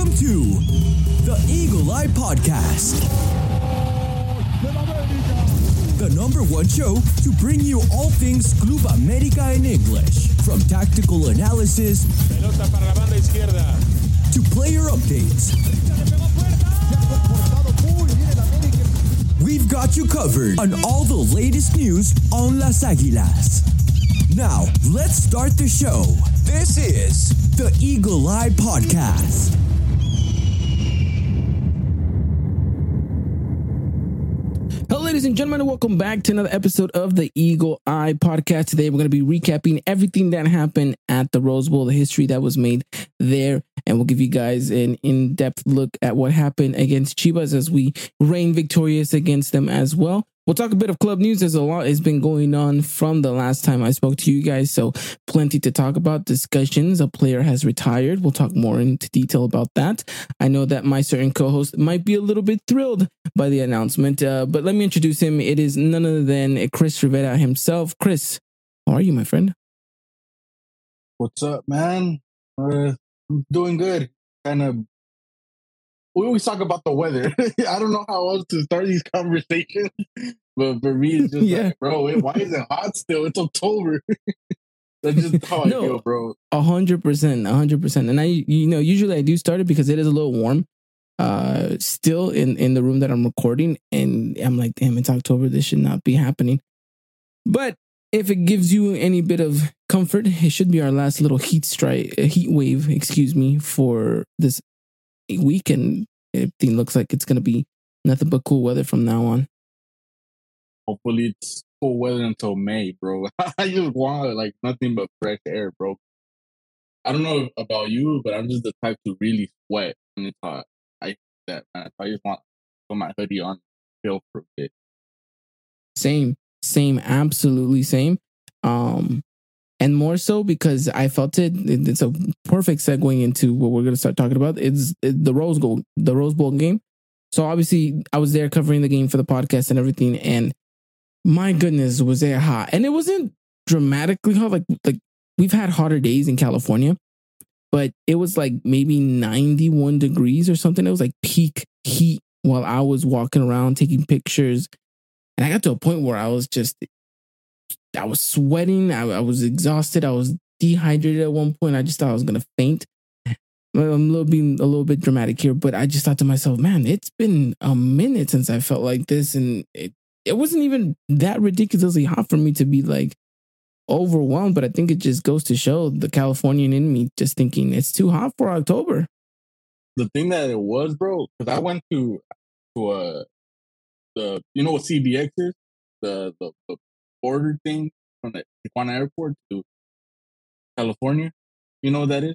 Welcome to the Eagle Eye Podcast, the number one show to bring you all things Club America in English, from tactical analysis Pelota para la banda izquierda. to player updates. We've got you covered on all the latest news on Las Águilas. Now, let's start the show. This is the Eagle Eye Podcast. Hello, ladies and gentlemen, and welcome back to another episode of the Eagle Eye Podcast. Today, we're going to be recapping everything that happened at the Rose Bowl, the history that was made there, and we'll give you guys an in-depth look at what happened against Chivas as we reign victorious against them as well. We'll talk a bit of club news. There's a lot has been going on from the last time I spoke to you guys, so plenty to talk about. Discussions. A player has retired. We'll talk more into detail about that. I know that my certain co-host might be a little bit thrilled by the announcement, but let me introduce him. It is none other than Chris Rivera himself. Chris, how are you, my friend? What's up, man? I'm doing good. We always talk about the weather. I don't know how else to start these conversations, but for me, it's just like, bro, why is it hot still? It's October. That's just how I feel, bro. 100%. And I, usually I do start it because it is a little warm. Still in the room that I'm recording, and I'm like, damn, it's October. This should not be happening. But if it gives you any bit of comfort, it should be our last little heat wave, for this week, and everything looks like it's gonna be nothing but cool weather from now on. Hopefully, it's cool weather until May, bro. I just want like nothing but fresh air, bro. I don't know about you, but I'm just the type to really sweat when it's hot. I hate that, man. I just want to put my hoodie on, feel for a bit. Same, absolutely same. And more so because I felt it. It's a perfect segue into what we're going to start talking about. It's the Rose Bowl game. So obviously I was there covering the game for the podcast and everything. And my goodness, was it hot. And it wasn't dramatically hot. Like we've had hotter days in California, but it was like maybe 91 degrees or something. It was like peak heat while I was walking around taking pictures. And I got to a point where I was sweating. I was exhausted. I was dehydrated at one point. I just thought I was going to faint. I'm being a little bit dramatic here, but I just thought to myself, man, it's been a minute since I felt like this. And it wasn't even that ridiculously hot for me to be like overwhelmed. But I think it just goes to show the Californian in me just thinking it's too hot for October. The thing that it was, bro, because I went to what CBX is? The border thing from the Tijuana airport to California. You know what that is?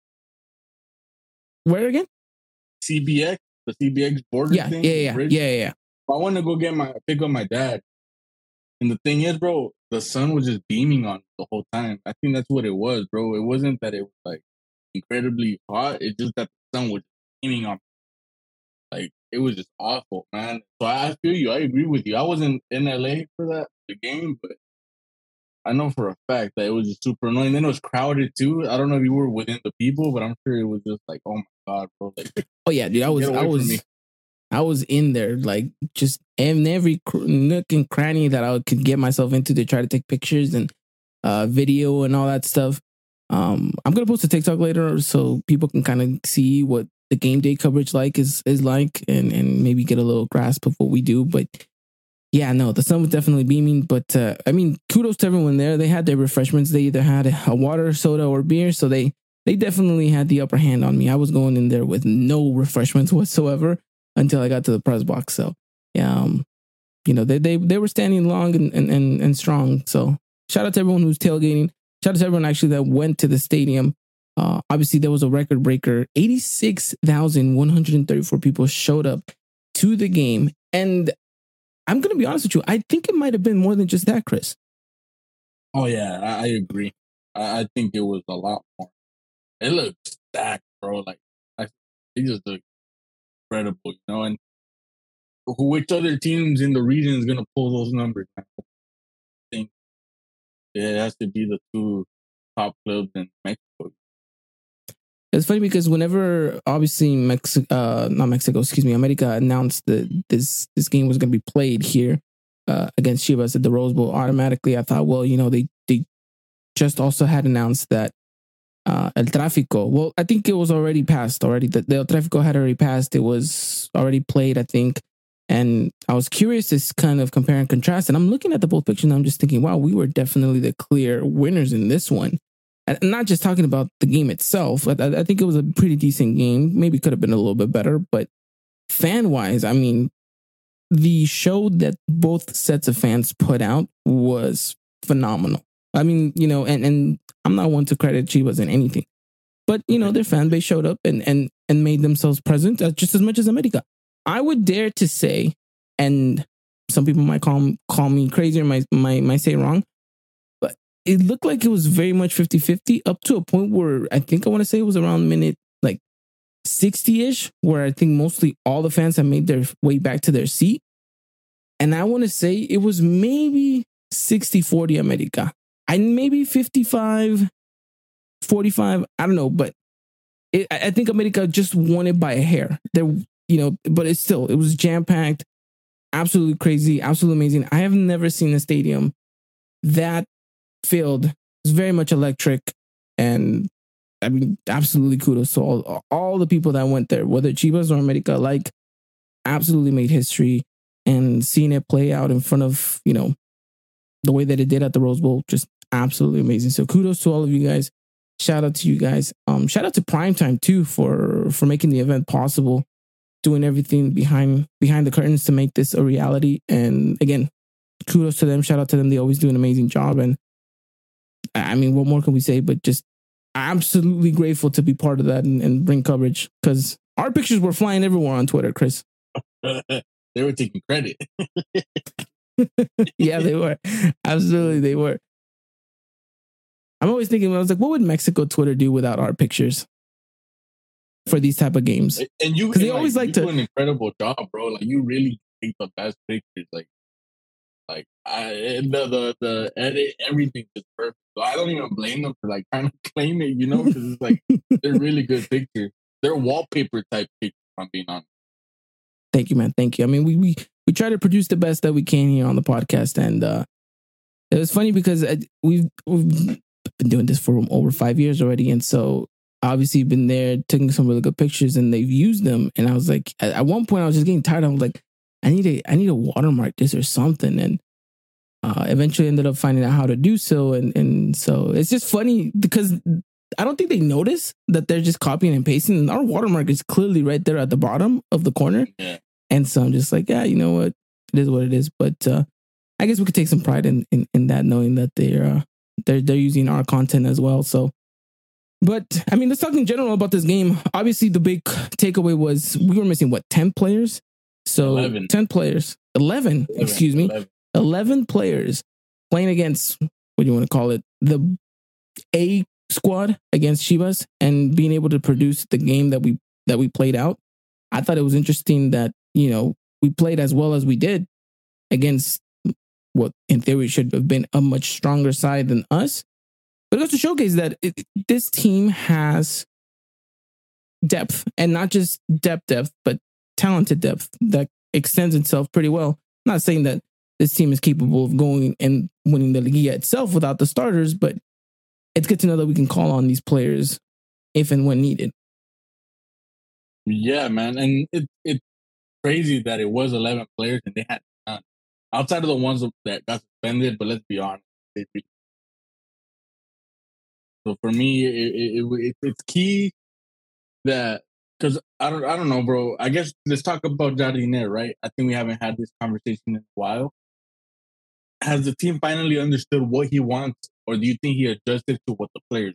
Where again? CBX, the CBX border thing. Yeah. I wanted to go pick up my dad. And the thing is, bro, the sun was just beaming on the whole time. I think that's what it was, bro. It wasn't that it was like incredibly hot. It's just that the sun was beaming on. Like, it was just awful, man. So I feel you. I agree with you. I wasn't in LA for the game, but I know for a fact that it was just super annoying. Then it was crowded too. I don't know if you were within the people, but I'm sure it was just like, oh my god, bro. Like, oh yeah, dude. I was in there, like just in every nook and cranny that I could get myself into to try to take pictures and video and all that stuff. I'm gonna post a TikTok later so people can kind of see what the game day coverage is like, and maybe get a little grasp of what we do. But yeah, no, the sun was definitely beaming. But I mean, kudos to everyone there. They had their refreshments. They either had a water, soda, or beer. So they definitely had the upper hand on me. I was going in there with no refreshments whatsoever until I got to the press box. So yeah, they were standing long and strong. So shout out to everyone who's tailgating. Shout out to everyone actually that went to the stadium. Obviously, there was a record breaker. 86,134 people showed up to the game. And I'm going to be honest with you. I think it might have been more than just that, Chris. Oh, yeah, I agree. I think it was a lot more. It looked stacked, bro. Like, it just looked incredible, and which other teams in the region is going to pull those numbers? I think it has to be the two top clubs in Mexico. It's funny because whenever obviously America announced that this game was going to be played here against Chivas at the Rose Bowl, automatically I thought, well, they just also had announced that El Tráfico. Well, I think it was already passed already. The El Tráfico had already passed. It was already played, I think. And I was curious to kind of compare and contrast. And I'm looking at the both pictures and I'm just thinking, wow, we were definitely the clear winners in this one. And not just talking about the game itself. I think it was a pretty decent game. Maybe could have been a little bit better. But fan-wise, I mean, the show that both sets of fans put out was phenomenal. I mean, and I'm not one to credit Chivas in anything. But, their fan base showed up and made themselves present just as much as America. I would dare to say, and some people might call me crazy or might say wrong, but it looked like it was very much 50-50 up to a point where I think I want to say it was around minute like 60-ish, where I think mostly all the fans had made their way back to their seat. And I want to say it was maybe 60-40 America. Maybe 55-45, I don't know, but I think America just won it by a hair. But it was jam-packed, absolutely crazy, absolutely amazing. I have never seen a stadium that filled. It's very much electric, and I mean, absolutely kudos to all the people that went there, whether Chivas or America, absolutely made history, and seeing it play out in front of, the way that it did at the Rose Bowl, just absolutely amazing. So kudos to all of you guys. Shout out to you guys. Shout out to Primetime too for making the event possible, doing everything behind the curtains to make this a reality. And again, kudos to them. Shout out to them. They always do an amazing job. And I mean, what more can we say? But just absolutely grateful to be part of that and bring coverage, because our pictures were flying everywhere on Twitter, Chris. They were taking credit. Yeah, they were. Absolutely, they were. I'm always thinking, I was like, what would Mexico Twitter do without our pictures for these type of games? And you, they always like to do an incredible job, bro. Like, you really take the best pictures. The edit, everything is perfect. So I don't even blame them for trying to claim it, because it's they're really good pictures. They're wallpaper type pictures, if I'm being honest. Thank you, man. Thank you. I mean, we try to produce the best that we can here on the podcast, and it was funny because we've been doing this for over 5 years already, and so obviously been there taking some really good pictures, and they've used them. And I was like, at one point, I was just getting tired. I was like, I need to watermark this or something, and eventually ended up finding out how to do so. And so it's just funny because I don't think they notice that they're just copying and pasting. And our watermark is clearly right there at the bottom of the corner. Yeah. And so I'm just like, yeah, you know what? It is what it is. But I guess we could take some pride in that, knowing that they're using our content as well. So, but I mean, let's talk in general about this game. Obviously, the big takeaway was we were missing 10 players. So 11. 10 players, 11, excuse me, 11 players playing against, what do you want to call it, the A squad against Chivas, and being able to produce the game that we played out. I thought it was interesting that, we played as well as we did against what in theory should have been a much stronger side than us. But it goes to showcase that this team has depth, and not just depth, but talented depth that extends itself pretty well. I'm not saying that this team is capable of going and winning the Liga itself without the starters, but it's good to know that we can call on these players if and when needed. Yeah, man. And it's crazy that it was 11 players and they had none. Outside of the ones that got suspended, but let's be honest. So for me, it's key that, because I don't know, bro. I guess let's talk about Jardiner, right? I think we haven't had this conversation in a while. Has the team finally understood what he wants, or do you think he adjusted to what the players?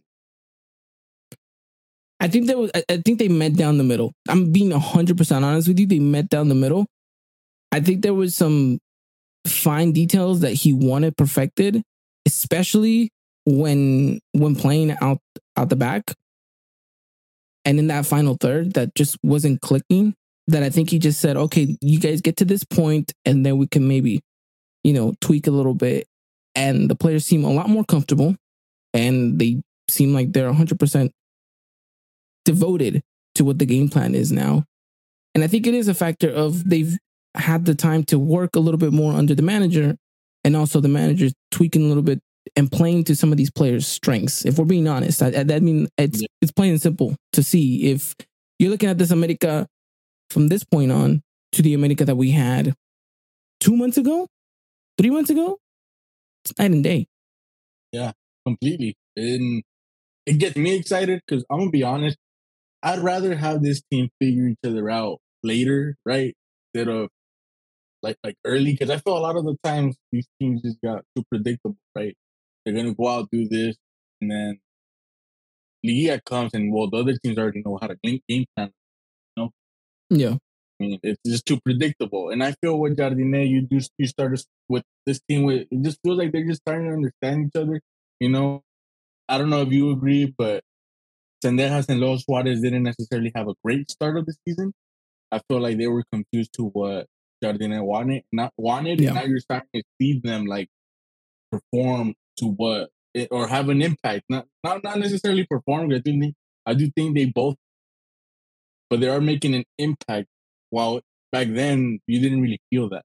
I think they met down the middle. I'm being 100% honest with you. They met down the middle. I think there was some fine details that he wanted perfected, especially when playing out the back. And in that final third, that just wasn't clicking. That I think he just said, okay, you guys get to this point, and then we can maybe, tweak a little bit. And the players seem a lot more comfortable, and they seem like they're 100% devoted to what the game plan is now. And I think it is a factor of they've had the time to work a little bit more under the manager, and also the manager tweaking a little bit and playing to some of these players' strengths. If we're being honest, I mean, it's plain and simple to see if you're looking at this America from this point on to the America that we had 2 months ago, 3 months ago. It's night and day. Yeah, completely. And it gets me excited because I'm gonna be honest. I'd rather have this team figure each other out later, right? Instead of like early, because I feel a lot of the times these teams just got too predictable, right? They're gonna go out, do this, and then Liga comes and the other teams already know how to game plan. You know? Yeah. I mean, it's just too predictable. And I feel with Jardine, you started with this team with it just feels like they're just starting to understand each other. You know, I don't know if you agree, but Cendejas and Leo Suarez didn't necessarily have a great start of the season. I feel like they were confused to what Jardine wanted, Yeah. and now you're starting to see them like perform to what or have an impact. Not necessarily perform. I do think they both, but they are making an impact. While back then you didn't really feel that.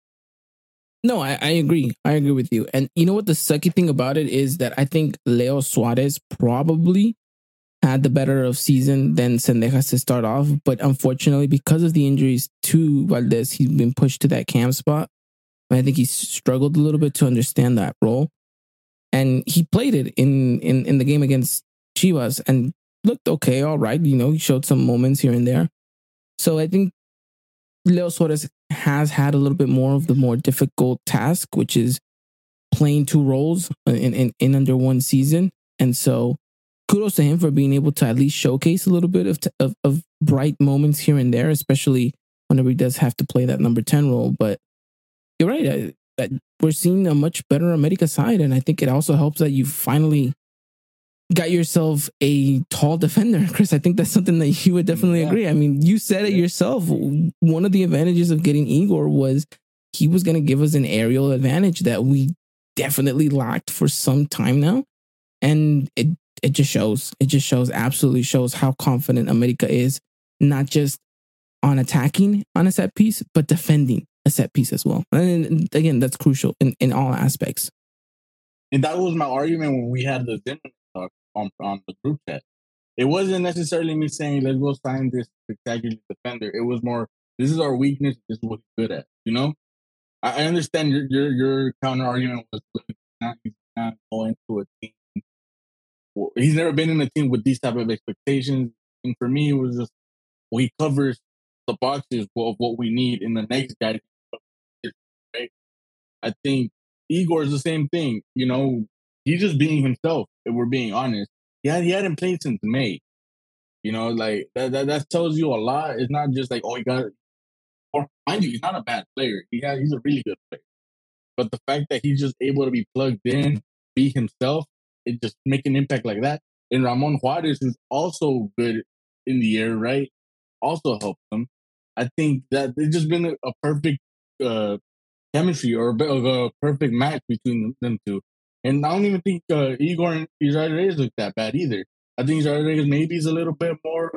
No, I agree. I agree with you. And you know what the sucky thing about it is that I think Leo Suarez probably had the better of season than Cendejas to start off. But unfortunately, because of the injuries to Valdez, he's been pushed to that cam spot. And I think he struggled a little bit to understand that role. And he played it in the game against Chivas and looked okay, all right. You know, he showed some moments here and there. So I think Leo Suarez has had a little bit more of the more difficult task, which is playing two roles in under one season. And so kudos to him for being able to at least showcase a little bit of bright moments here and there, especially whenever he does have to play that number 10 role. But you're right. We're seeing a much better America side. And I think it also helps that you finally got yourself a tall defender, Chris. I think that's something that you would definitely agree. I mean, you said it yourself. One of the advantages of getting Igor was he was going to give us an aerial advantage that we definitely lacked for some time now. And it just shows. It just absolutely shows how confident America is, not just on attacking on a set piece, but defending a set piece as well. And again, that's crucial in all aspects. And that was my argument when we had the dinner talk on the group chat. It wasn't necessarily me saying, let's go sign this spectacular defender. It was more, this is our weakness. This is what he's good at. You know? I understand your counter argument was he's not going to a team. He's never been in a team with these type of expectations. And for me, it was just, he covers the boxes of what we need in the next guy. Right? I think Igor is the same thing. You know, he's just being himself, if we're being honest. Yeah, he hadn't played since May. You know, like that tells you a lot. It's not just like, oh, he got, or mind you, he's not a bad player. He's a really good player. But the fact that he's just able to be plugged in, be himself, it just make an impact like that. And Ramon Juarez, who's also good in the air, right, also helps him. I think that it's just been a perfect chemistry or a perfect match between them two. And I don't even think Igor and Israel Reyes look that bad either. I think Israel Reyes maybe is a little bit more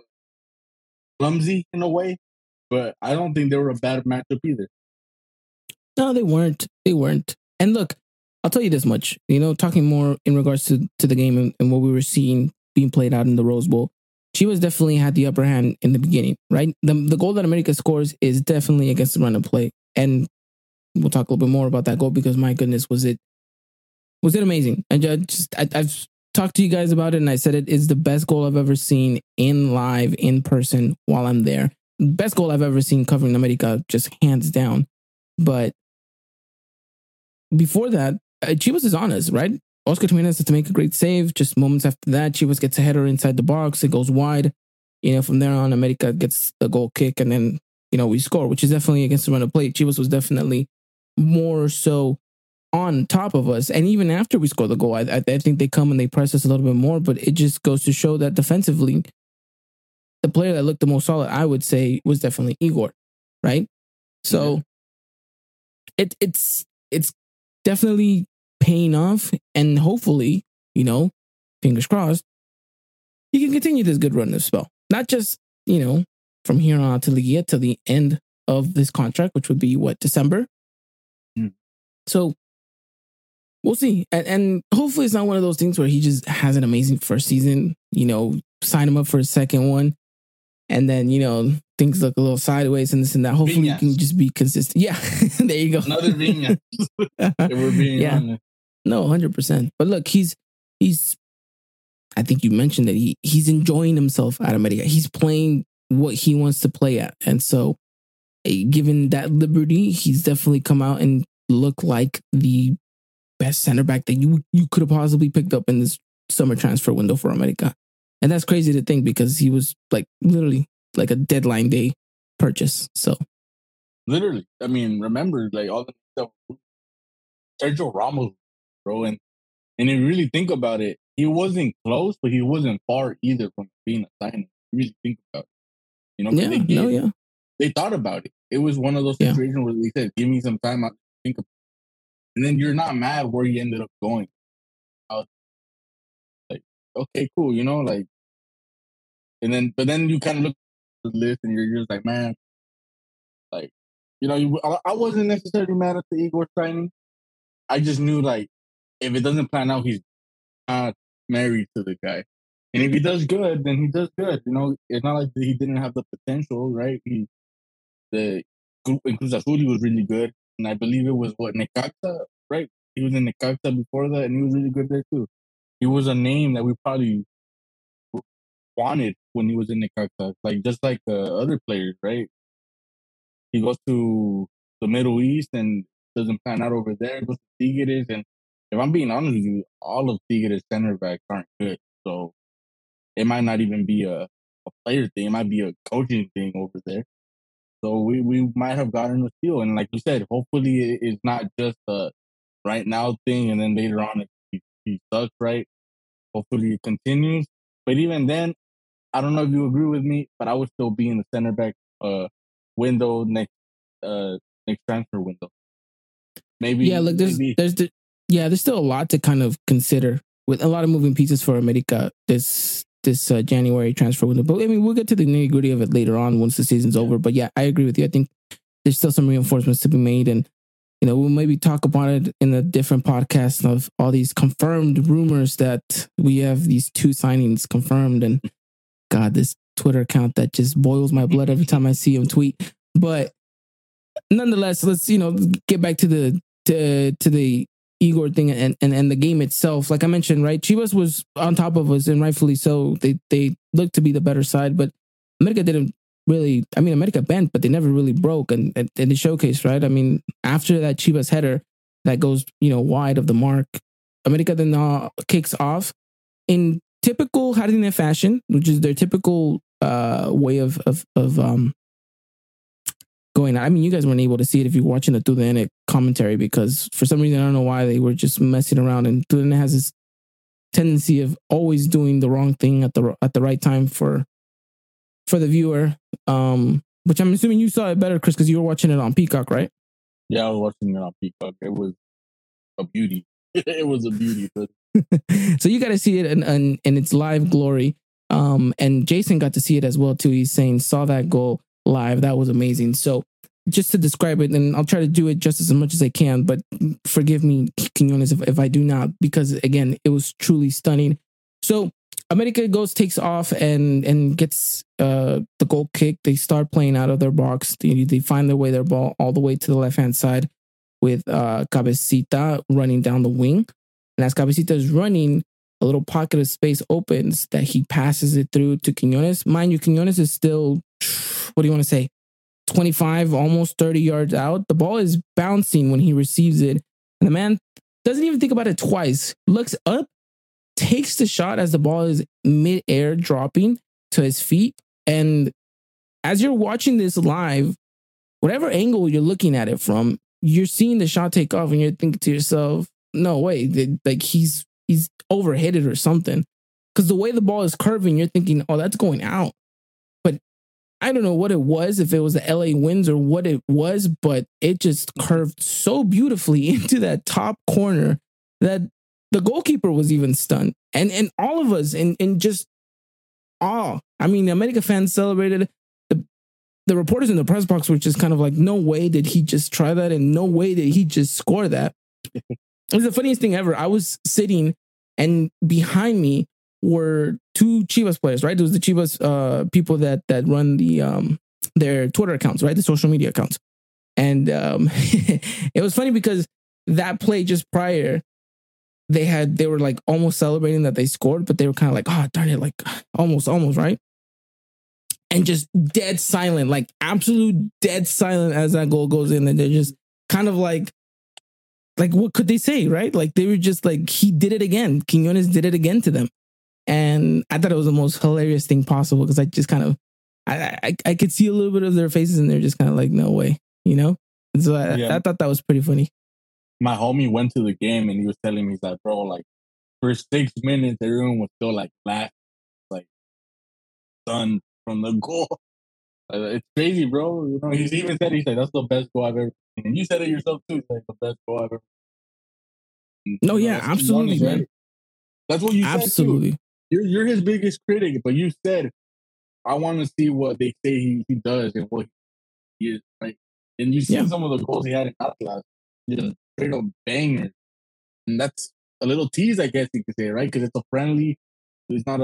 clumsy in a way, but I don't think they were a bad matchup either. No, they weren't. They weren't. And look, I'll tell you this much, you know, talking more in regards to the game and what we were seeing being played out in the Rose Bowl, Chivas definitely had the upper hand in the beginning, right? The goal that America scores is definitely against the run and play. And we'll talk a little bit more about that goal because my goodness, was it amazing. And I've talked to you guys about it and I said it is the best goal I've ever seen in live, in person while I'm there. Best goal I've ever seen covering America, just hands down. But before that, Chivas is honest, right? Oscar Jimenez has to make a great save. Just moments after that, Chivas gets a header inside the box. It goes wide. You know, from there on, America gets the goal kick and then, you know, we score, which is definitely against the run of play. Chivas was definitely more so on top of us. And even after we score the goal, I think they come and they press us a little bit more, but it just goes to show that defensively, the player that looked the most solid, I would say, was definitely Igor, right? So it's definitely paying off, and hopefully, you know, fingers crossed, he can continue this good run of spell. Not just, from here on to Liguilla till the end of this contract, which would be December. So we'll see. And hopefully it's not one of those things where he just has an amazing first season, sign him up for a second one. And then, things look a little sideways and this and that. Hopefully he can just be consistent. Yeah, there you go. Another Viñas. We're being honest. No, 100%. But look, he's. I think you mentioned that he's enjoying himself at America. He's playing what he wants to play at, and so, given that liberty, he's definitely come out and looked like the best center back that you could have possibly picked up in this summer transfer window for America. And that's crazy to think because he was literally like a deadline day purchase. So, literally, I mean, remember all the stuff. Sergio Ramos, bro, and if you really think about it, he wasn't close, but he wasn't far either from being a signing. You really think about it, they thought about it. It was one of those situations where they said, "Give me some time to think about it," and then you're not mad where he ended up going. I was like, okay, cool, but then you kind of look at the list and you're just like, man, I wasn't necessarily mad at the Igor signing. I just knew if it doesn't plan out, he's not married to the guy. And if he does good, then he does good. It's not like he didn't have the potential, right? In Cruz Azul, he was really good. And I believe it was Necaxa, right? He was in Necaxa before that, and he was really good there too. He was a name that we probably wanted when he was in Necaxa, just like other players, right? He goes to the Middle East and doesn't pan out over there, goes to Tigres, and if I'm being honest with you, all of Tigres center backs aren't good. So it might not even be a player thing. It might be a coaching thing over there. So we might have gotten a steal. And like you said, hopefully it's not just a right now thing and then later on he sucks, right? Hopefully it continues. But even then, I don't know if you agree with me, but I would still be in the center back window next transfer window. Maybe. Yeah, look, there's still a lot to kind of consider with a lot of moving pieces for America this January transfer window. But I mean, we'll get to the nitty gritty of it later on once the season's over. But yeah, I agree with you. I think there's still some reinforcements to be made, and we'll maybe talk about it in a different podcast of all these confirmed rumors that we have these 2 signings confirmed. And God, this Twitter account that just boils my blood every time I see him tweet. But nonetheless, let's get back to the Igor thing and the game itself. Like I mentioned, right, Chivas was on top of us, and rightfully so. They looked to be the better side, but America didn't really. I mean, America bent, but they never really broke, and the showcase, right? I mean, after that Chivas header that goes wide of the mark, America then kicks off in typical Jardine fashion, which is their typical way of going out. I mean, you guys weren't able to see it if you're watching it through the internet commentary because for some reason, I don't know why, they were just messing around, and Tudene has this tendency of always doing the wrong thing at the right time for the viewer, which I'm assuming you saw it better, Chris, because you were watching it on Peacock, right? Yeah, I was watching it on Peacock. It was a beauty. It was a beauty. But so you got to see it in its live glory. And Jason got to see it as well too. He's saying saw that goal live. That was amazing. So just to describe it, and I'll try to do it just as much as I can, but forgive me, Quinones, if I do not, because again, it was truly stunning. So America takes off and gets the goal kick. They start playing out of their box. They find their ball all the way to the left-hand side with Cabecita running down the wing. And as Cabecita is running, a little pocket of space opens that he passes it through to Quinones. Mind you, Quinones is still, what do you want to say, 25, almost 30 yards out. The ball is bouncing when he receives it. And the man doesn't even think about it twice. Looks up, takes the shot as the ball is mid-air dropping to his feet. And as you're watching this live, whatever angle you're looking at it from, you're seeing the shot take off and you're thinking to yourself, no way, like he's overhit it or something. Because the way the ball is curving, you're thinking, oh, that's going out. But I don't know what it was, if it was the LA winds or what it was, but it just curved so beautifully into that top corner that the goalkeeper was even stunned. And all of us in just awe. I mean, the America fans celebrated. The reporters in the press box were just kind of like, no way did he just try that, and no way did he just score that. It was the funniest thing ever. I was sitting, and behind me were two Chivas players, right? There was the Chivas people that run their Twitter accounts, right? The social media accounts. And it was funny because that play just prior, they were like almost celebrating that they scored, but they were kind of like, oh, darn it, like almost, right? And just dead silent, like absolute dead silent as that goal goes in. And they're just kind of like what could they say, right? Like they were just like, he did it again. Quiñones did it again to them. And I thought it was the most hilarious thing possible because I just kind of, I could see a little bit of their faces and they're just kind of like, no way, you know? And so I thought that was pretty funny. My homie went to the game and he was telling me, he's like, bro, like for 6 minutes, everyone was still like laughing, like stunned from the goal. It's crazy, bro. You know, he's even said, he's like, that's the best goal I've ever seen. And you said it yourself too. It's like the best goal I've ever seen. No, yeah, absolutely, man. Right? That's what you said. Absolutely. Too. You're his biggest critic, but you said, I want to see what they say he does and what he is, right? And you see some of the goals he had in Atlas, just straight up bangers. And that's a little tease, I guess you could say, right? Because it's a friendly. It's not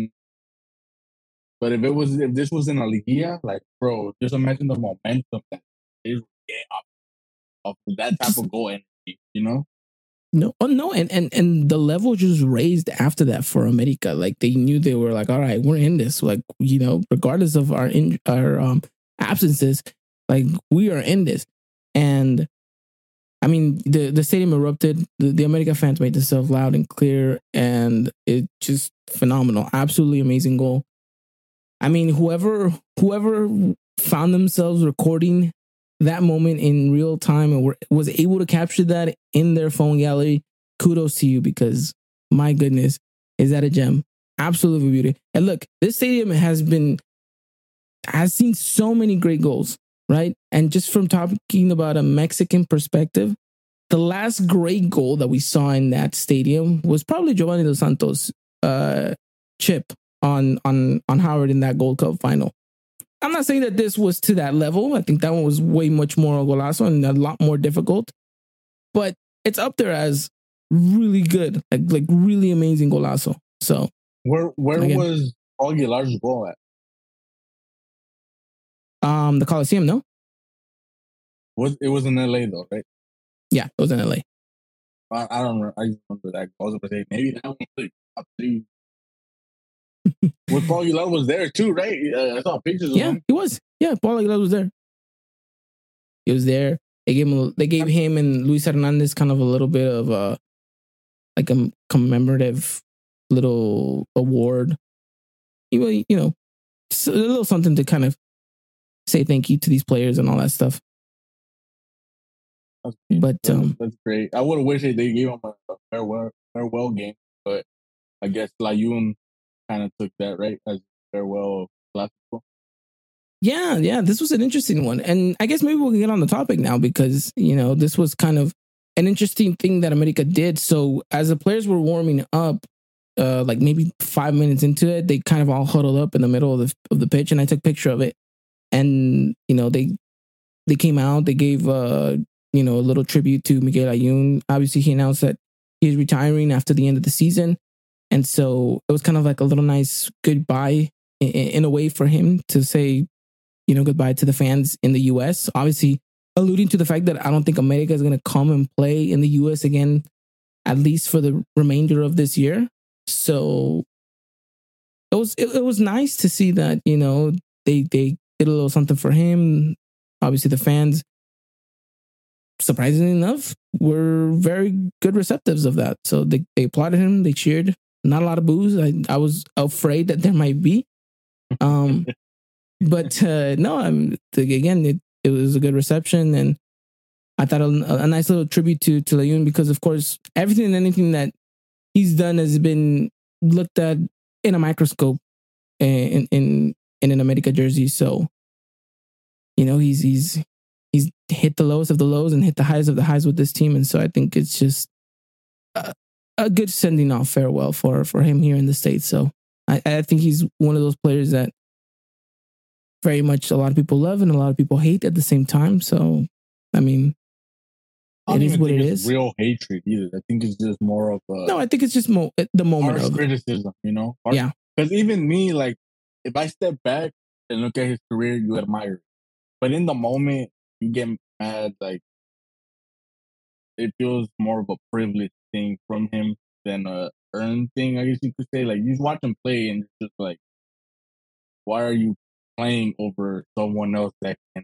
but if this was in a Liguilla, like, bro, just imagine the momentum that is off of that type of goal energy, you know? No, and the level just raised after that for America. Like they knew they were like, all right, we're in this. Like, you know, regardless of our absences, like we are in this. And I mean, the stadium erupted. The America fans made themselves loud and clear, and it just phenomenal, absolutely amazing goal. I mean, whoever found themselves recording that moment in real time and was able to capture that in their phone gallery, kudos to you, because my goodness, is that a gem? Absolutely beauty. And look, this stadium has seen so many great goals, right? And just from talking about a Mexican perspective, the last great goal that we saw in that stadium was probably Giovanni Dos Santos' chip on Howard in that Gold Cup final. I'm not saying that this was to that level. I think that one was way much more a golazo and a lot more difficult. But it's up there as really good, like really amazing golazo. So where was Aguilar's goal at? The Coliseum, no? It was in LA though, right? Yeah, it was in LA. I don't remember. I just remember that. I was going to say maybe that one was top 3. Paul Aguilar was there too, right? I saw pictures of him. Yeah, he was. Yeah, Paul Aguilar was there. He was there. They gave him and Luis Hernandez kind of a little bit of like a commemorative little award. You know, just a little something to kind of say thank you to these players and all that stuff. But that's great. I would have wished they gave him a farewell game, but I guess Layun kind of took that, right, as farewell Clásico. Yeah, this was an interesting one. And I guess maybe we'll get on the topic now because, you know, this was kind of an interesting thing that America did. So as the players were warming up, like maybe 5 minutes into it, they kind of all huddled up in the middle of the pitch, and I took a picture of it. And, you know, they came out, they gave, you know, a little tribute to Miguel Layún. Obviously, he announced that he's retiring after the end of the season. And so it was kind of like a little nice goodbye in a way for him to say, you know, goodbye to the fans in the U.S. Obviously, alluding to the fact that I don't think America is going to come and play in the U.S. again, at least for the remainder of this year. So it was nice to see that, you know, they did a little something for him. Obviously, the fans, surprisingly enough, were very good receptives of that. So they applauded him, they cheered. Not a lot of boos. I was afraid that there might be. But no, again, it was a good reception, and I thought a nice little tribute to Layún, because of course everything and anything that he's done has been looked at in a microscope in an America jersey. So, you know, he's hit the lowest of the lows and hit the highs of the highs with this team, and so I think it's just a good sending off farewell for him here in the States. So I think he's one of those players that very much a lot of people love and a lot of people hate at the same time. So, I mean, it is what it is. Real hatred either. I think it's just more of a... No, I think it's just the moment of criticism, you know? Yeah. Because even me, like, if I step back and look at his career, you admire it. But in the moment, you get mad, like, it feels more of a privilege thing from him than a earned thing, I guess you could say. Like, you watch him play and it's just like, why are you playing over someone else that can...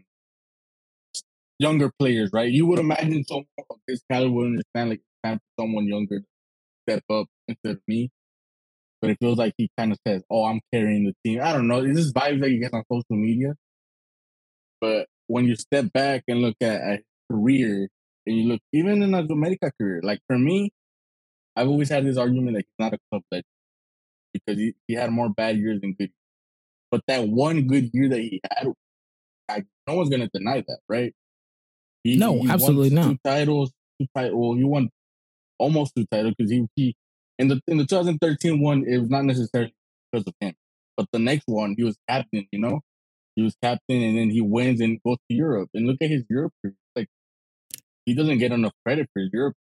Younger players, right? You would imagine someone of this caliber would understand, like, it's time for someone younger to step up instead of me. But it feels like he kind of says, oh, I'm carrying the team. I don't know. This is vibes that you get on social media. But when you step back and look at his career, and you look, even in his America career, like for me, I've always had this argument that he's not a club legend because he had more bad years than good years. But that one good year that he had, no one's going to deny that, right? He absolutely won not. Two titles. Well, he won almost 2 titles because he in the 2013 one, it was not necessarily because of him. But the next one, he was captain, you know? He was captain and then he wins and goes to Europe. And look at his Europe career. Like, he doesn't get enough credit for his Europe.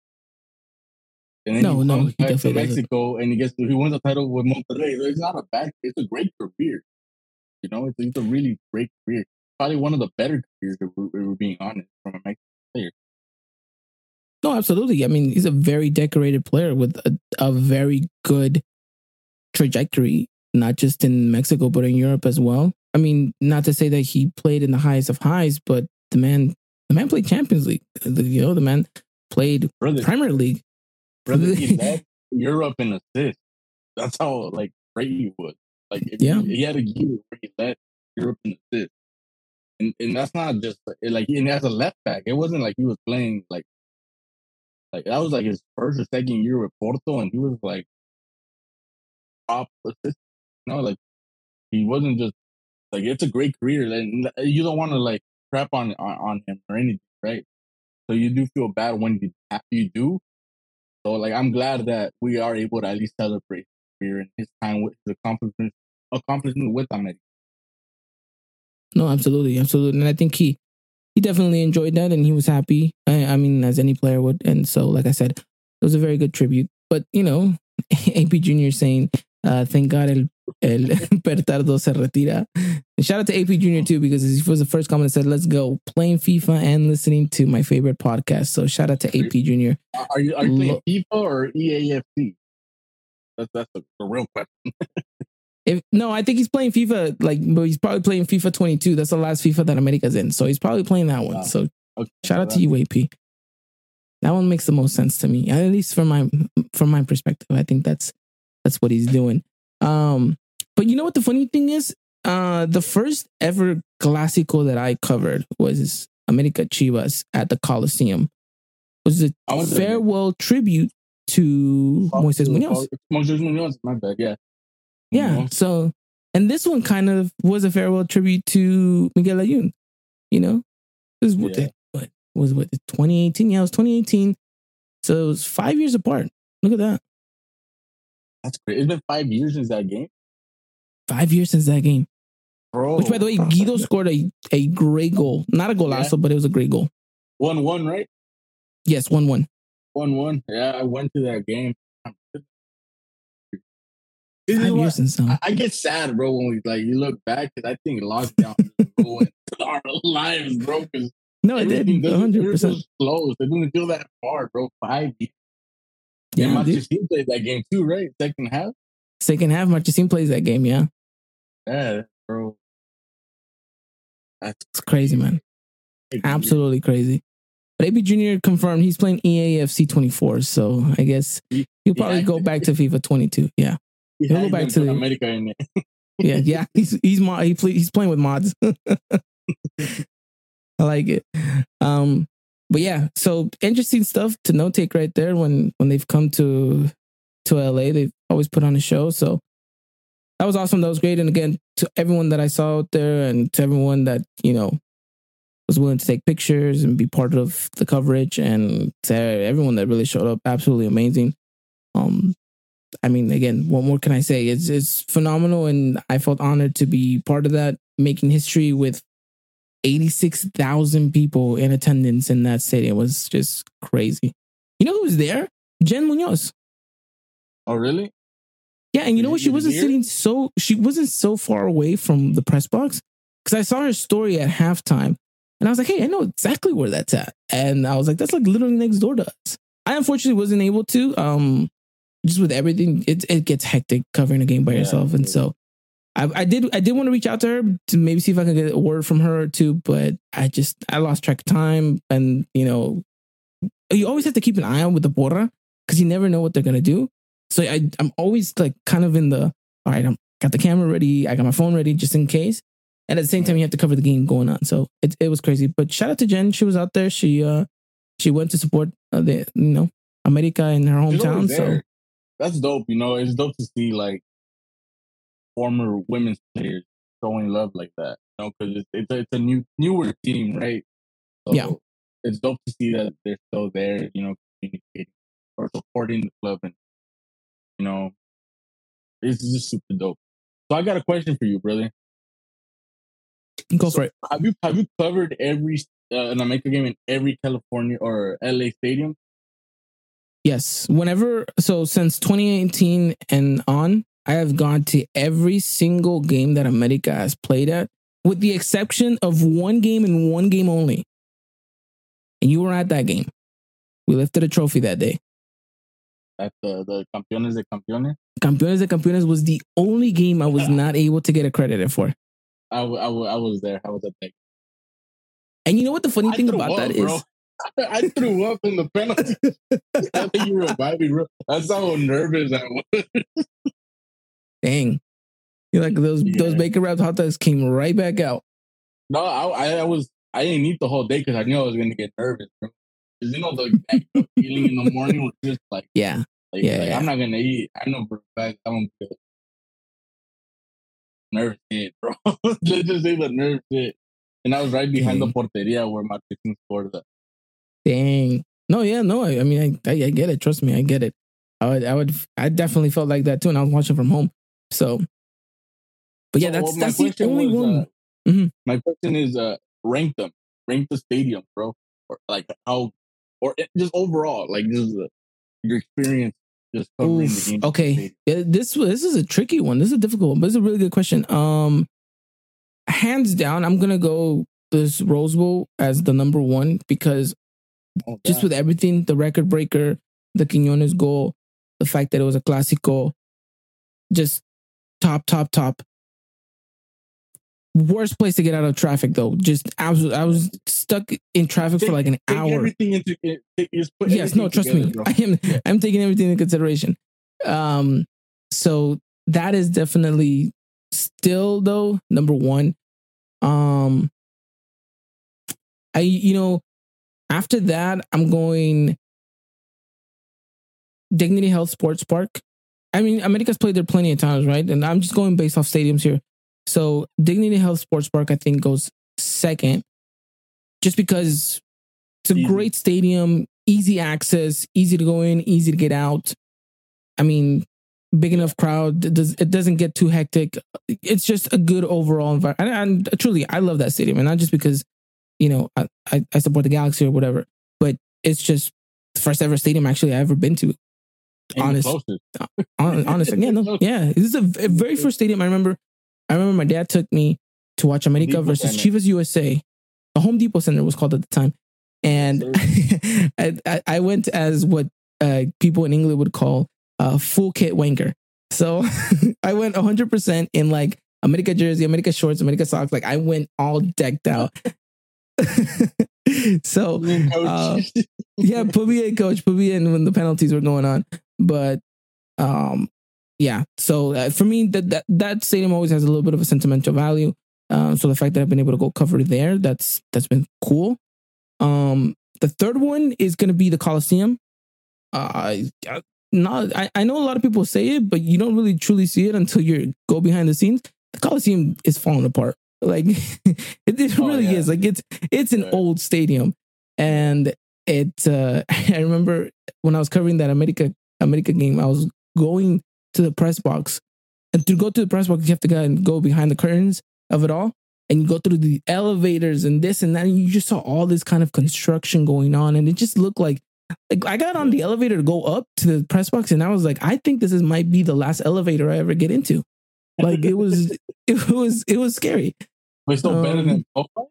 And then he comes back to Mexico and he wins a title with Monterrey. So it's not a bad, it's a great career. You know, it's a really great career. Probably one of the better careers, if we're being honest, from a Mexican player. No, absolutely. I mean, he's a very decorated player with a very good trajectory, not just in Mexico, but in Europe as well. I mean, not to say that he played in the highest of highs, but the man played Champions League. The man played Premier League. Brother, he led Europe in assists. That's how, like, great he was. Like, he had a year where he led Europe in assists. And that's not just, like, and as a left back, it wasn't like he was playing, like that was like his first or second year with Porto, and he was like top assist. No, like he wasn't just like, it's a great career, and you don't want to like crap on him or anything, right? So you do feel bad when you do. So like, I'm glad that we are able to at least celebrate his career and his time with his accomplishment with America. No, absolutely, and I think he definitely enjoyed that, and he was happy. I mean, as any player would. And so, like I said, it was a very good tribute. But, you know, AP Jr. saying, thank God el Pertardo se retira. And shout out to AP Jr. too, because he was the first comment that said, let's go, playing FIFA and listening to my favorite podcast. So shout out to AP Jr. Are you playing FIFA or EAFC? That's the real question. No, I think he's playing FIFA, but he's probably playing FIFA 22. That's the last FIFA that America's in. So he's probably playing that one. So shout out to you, AP. That one makes the most sense to me, at least from my perspective. I think that's what he's doing. But you know what the funny thing is? The first ever Clásico that I covered was America Chivas at the Coliseum. It was a farewell tribute to Moises Muñoz. Moises Muñoz, my bad, yeah. Yeah, so, and this one kind of was a farewell tribute to Miguel Layún, you know? It was, what was it, 2018? Yeah, it was 2018. So it was 5 years apart. Look at that. That's great. It's been 5 years since that game. 5 years since that game. Bro. Which, by the way, Guido scored a great goal. Not a golazo, but it was a great goal. 1-1, right? Yes, 1-1. 1-1. Yeah, I went to that game. 5 years since now. I get sad, bro, when you look back, because I think lockdown is going to our lives, bro. No, it did. 100%. Close. It didn't feel that far, bro. 5 years. Yeah, Marchesín played that game too, right? Second half, Marchesín plays that game, yeah. Yeah, bro. That's crazy, man. Absolutely crazy. But AB Jr. confirmed he's playing EAFC 24, so I guess he'll probably go back to FIFA 22. Yeah. He'll go back to America in there. yeah. He's playing with mods. I like it. But yeah, so interesting stuff to note take right there when they've come to LA. They've always put on a show. So that was awesome. That was great. And again, to everyone that I saw out there and to everyone that, you know, was willing to take pictures and be part of the coverage, and to everyone that really showed up, absolutely amazing. I mean, again, what more can I say? It's phenomenal, and I felt honored to be part of that, making history with 86,000 people in attendance in that stadium. It was just crazy. You know who was there? Jen Munoz. Oh, really? Yeah, and you know what? She wasn't so far away from the press box, because I saw her story at halftime, and I was like, hey, I know exactly where that's at. And I was like, that's like literally next door to us. I unfortunately wasn't able to, just with everything, it gets hectic covering a game by yourself. And so I did want to reach out to her to maybe see if I could get a word from her or two, but I lost track of time. And, you know, you always have to keep an eye on with the porra, because you never know what they're going to do. So I'm always like kind of in the, all right, I got the camera ready, I got my phone ready just in case. And at the same time, you have to cover the game going on. So it was crazy. But shout out to Jen. She was out there. She went to support America in her hometown. So that's dope. You know, it's dope to see like former women's players showing love like that. You know, because it's a newer team, right? So yeah, it's dope to see that they're still there. You know, communicating or supporting the club, and you know, it's just super dope. So I got a question for you, brother. Go for it. Have you covered every an America game in every California or LA stadium? Yes. Since 2018 and on, I have gone to every single game that America has played at, with the exception of one game and one game only. And you were at that game. We lifted a trophy that day. At the Campeones de Campeones? Campeones de Campeones was the only game I was not able to get accredited for. I was there. I was at that. And you know what the funny thing about that is? I threw up in the penalty. I think you revived me, bro. That's how nervous I was. Dang. You're like those bacon wrapped hot dogs came right back out. No, I didn't eat the whole day because I knew I was gonna get nervous, bro. Because you know the feeling in the morning was just like I'm not gonna eat. I know for a fact I won't get nerves hit, bro. Let's just say the nerves hit. And I was right behind the porteria where my team scored that. Dang. No, yeah, no. I mean, I get it. Trust me, I get it. I definitely felt like that too, and I was watching from home. So, but yeah, that's the only one. My question is, rank the stadium, bro, or like how, or just overall, like just your experience just covering the game. Okay, yeah, this is a tricky one. This is a difficult one, but it's a really good question. Hands down, I'm gonna go this Rose Bowl as the number one, because just with everything, the record breaker, the Quiñones goal, the fact that it was a clásico, just top. Worst place to get out of traffic though. Just absolutely, I was stuck in traffic for like an hour. Yes, no, trust me. I'm taking everything into consideration. So that is definitely still though number one. After that, I'm going Dignity Health Sports Park. I mean, America's played there plenty of times, right? And I'm just going based off stadiums here. So Dignity Health Sports Park, I think, goes second, just because it's a great stadium, easy access, easy to go in, easy to get out. I mean, big enough crowd. It doesn't get too hectic. It's just a good overall environment. And truly, I love that stadium, and not just because, I support the Galaxy or whatever, but it's just the first ever stadium actually I've ever been to. Honest. Yeah. This is a very first stadium. I remember my dad took me to watch America versus Chivas USA. The Home Depot Center was called at the time. And I went as what people in England would call a full kit wanker. So I went 100% in like America jersey, America shorts, America socks. Like I went all decked out. So put me in, coach. Put me in when the penalties were going on. But so for me, that stadium always has a little bit of a sentimental value. So the fact that I've been able to go cover there, that's been cool. The third one is going to be the Coliseum. I know a lot of people say it, but you don't really truly see it until you go behind the scenes. The Coliseum is falling apart. Like it really is. Like it's an old stadium, and I remember when I was covering that America game, I was going to the press box. And to go to the press box, you have to go behind the curtains of it all. And you go through the elevators and this and that. And you just saw all this kind of construction going on. And it just looked like I got on the elevator to go up to the press box. And I was like, I think this might be the last elevator I ever get into. Like it was scary. But still better than SoFi?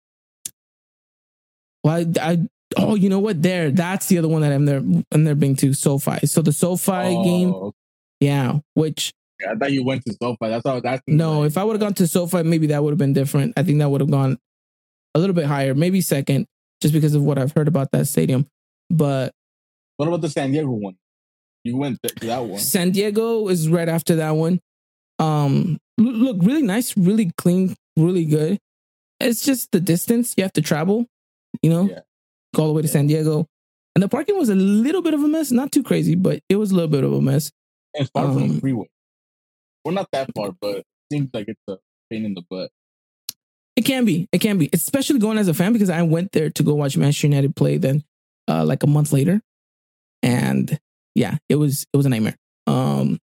Well, you know what? That's the other one that I'm there being to SoFi. So the SoFi game, yeah, which I thought you went to SoFi. That's all. No, if I would have gone to SoFi, maybe that would have been different. I think that would have gone a little bit higher, maybe second, just because of what I've heard about that stadium. But what about the San Diego one? You went to that one. San Diego is right after that one. Look, really nice, really clean, really good. It's just the distance you have to travel, go all the way to San Diego. And the parking was a little bit of a mess. Not too crazy, but it was a little bit of a mess. And it's far from the freeway. Well, not that far, but it seems like it's a pain in the butt. It can be, especially going as a fan, because I went there to go watch Manchester United play then like a month later. And yeah, it was a nightmare. And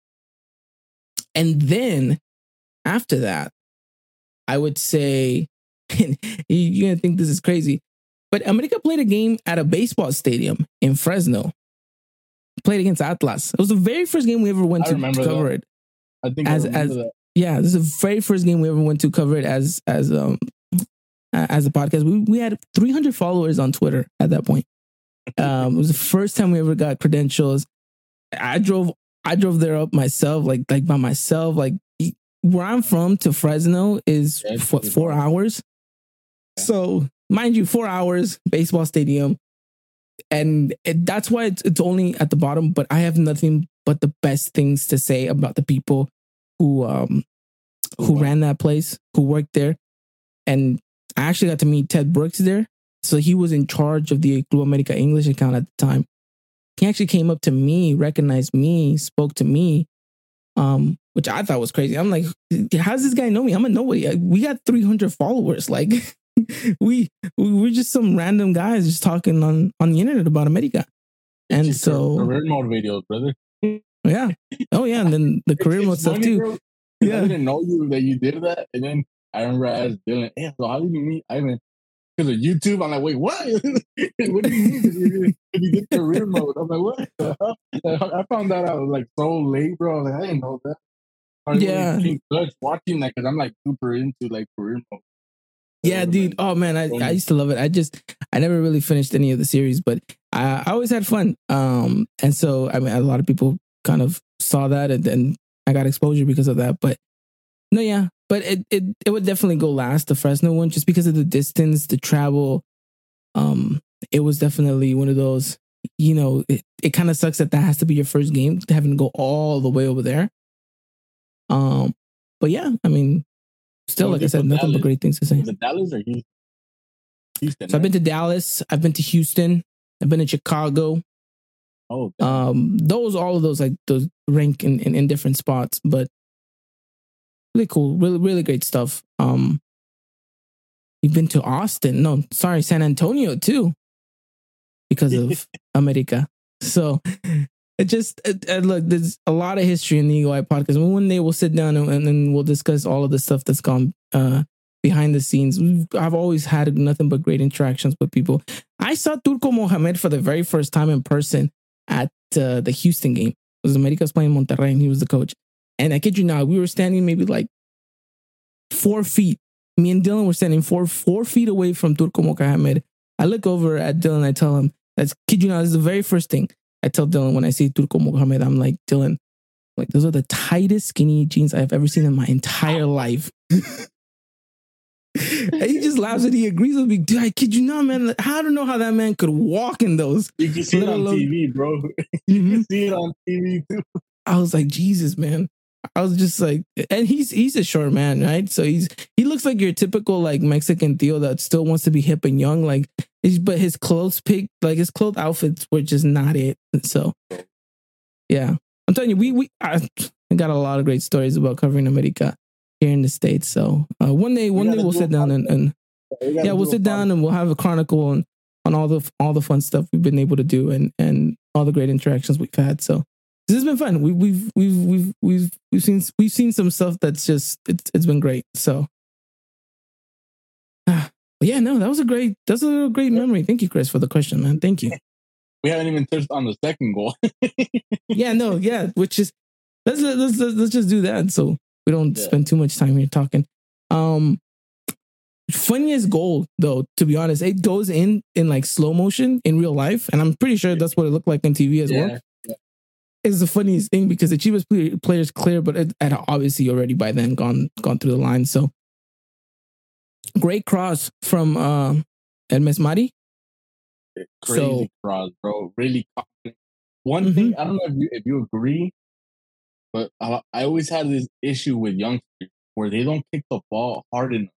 then after that, I would say, you're going to think this is crazy, but America played a game at a baseball stadium in Fresno. Played against Atlas. It was the very first game we ever went to cover it. I think I remember that. Yeah, this is the very first game we ever went to cover it as a podcast. We had 300 followers on Twitter at that point. It was the first time we ever got credentials. I drove there up myself, like by myself. Like where I'm from to Fresno is 4 hours. So mind you, 4 hours, baseball stadium. And that's why it's only at the bottom, but I have nothing but the best things to say about the people who ran that place, who worked there. And I actually got to meet Ted Brooks there. So he was in charge of the Club America English account at the time. He actually came up to me, recognized me, spoke to me, which I thought was crazy. I'm like, how does this guy know me? I'm a nobody. We got 300 followers. Like we're just some random guys just talking on the internet about America. And so career mode videos, brother. Yeah. Oh yeah. And then the career mode stuff too. Bro. Yeah. I didn't know that you did that. And then I remember I asked Dylan, hey, so how did you meet Ivan? Because of YouTube. I'm like, wait, what? What do you mean? You get career mode? I'm like, what the hell? I found that out like so late, bro. I was like, I didn't know that. Yeah. Watching that because I'm like super into like career mode. Yeah, dude. Oh man, I used to love it. I never really finished any of the series, but I always had fun. And so I mean, a lot of people kind of saw that, and then I got exposure because of that. But no, yeah, but it would definitely go last, the Fresno one, just because of the distance, the travel. It was definitely one of those. It kind of sucks that has to be your first game, having to go all the way over there. But yeah, I mean. Still, like I said, nothing but great things to say. Was it Dallas or Houston? Houston. So I've been to Dallas. I've been to Houston. I've been to Chicago. Oh, all of those like those rank in different spots, but really cool, really really great stuff. You've been to Austin? No, sorry, San Antonio too, because of America. So. Look, there's a lot of history in the Eagle Eye podcast. One day we'll sit down and then we'll discuss all of the stuff that's gone behind the scenes. I've always had nothing but great interactions with people. I saw Turco Mohamed for the very first time in person at the Houston game. It was America's playing Monterrey and he was the coach. And I kid you not, we were standing maybe like 4 feet. Me and Dylan were standing 4 feet away from Turco Mohamed. I look over at Dylan and I tell him, that's kid you not, this is the very first thing. I tell Dylan when I see Turco Mohamed, I'm like, Dylan, like those are the tightest skinny jeans I've ever seen in my entire life. And he just laughs and he agrees with me. Dude, I kid you not, man. I don't know how that man could walk in those. You can see it on TV, bro. You can see it on TV too. I was like, Jesus, man. I was just like, and he's a short man, right? So he looks like your typical like Mexican tío that still wants to be hip and young, like. But his clothes outfits were just not it. So, yeah, I'm telling you, I got a lot of great stories about covering America here in the States. So one day we'll sit down and we'll sit down and we'll have a chronicle on all the fun stuff we've been able to do and all the great interactions we've had. So this has been fun. We've seen some stuff that's just it's been great. So yeah, no, that's a great memory. Thank you, Chris, for the question, man. Thank you. We haven't even touched on the second goal. Which is let's just do that so we don't spend too much time here talking. Funniest goal though, to be honest, it goes in like slow motion in real life, and I'm pretty sure that's what it looked like on TV as well. Yeah. It's the funniest thing because the Chivas players clear, but it had obviously already by then gone through the line. So great cross from Hermes Mari. Crazy cross, bro. Really confident. One thing, I don't know if you agree, but I always had this issue with youngsters where they don't kick the ball hard enough.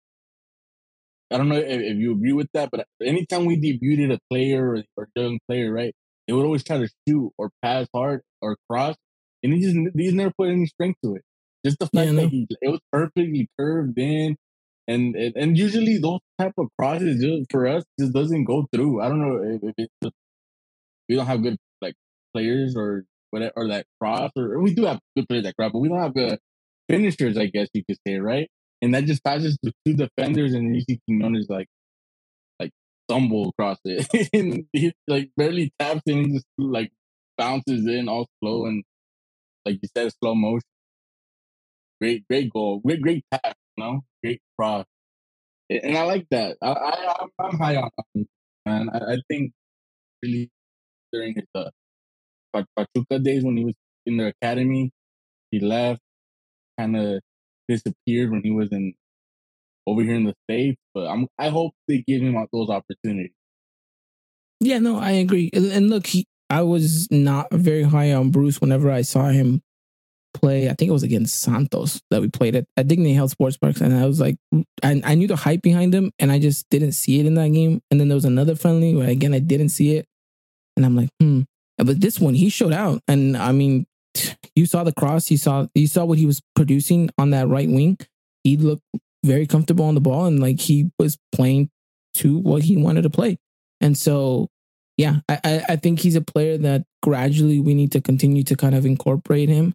I don't know if you agree with that, but anytime we debuted a player or young player, right, they would always try to shoot or pass hard or cross, and he just never put any strength to it. Just the fact that it was perfectly curved in, and usually those type of crosses just for us just doesn't go through. I don't know if it's just, we don't have good like players or whatever, or that cross, or we do have good players that cross, but we don't have good finishers, I guess you could say, right? And that just passes to two defenders, and you see Quiñones like stumble across it, and he like barely taps and he just like bounces in all slow and like you said, slow motion. Great goal, great pass, great cross, and I like that. I'm high on him, man. I think really during his Pachuca days when he was in the academy, he left, kind of disappeared when he was over here in the States, but I hope they give him those opportunities. Yeah, no, I agree. And look, I was not very high on Bruce whenever I saw him play. I think it was against Santos that we played at Dignity Health Sports Parks, and I was like, I knew the hype behind him, and I just didn't see it in that game. And then there was another friendly where again I didn't see it, and I'm like, But this one he showed out, and I mean, you saw the cross, you saw what he was producing on that right wing. He looked very comfortable on the ball, and like he was playing to what he wanted to play. And so, yeah, I think he's a player that gradually we need to continue to kind of incorporate him.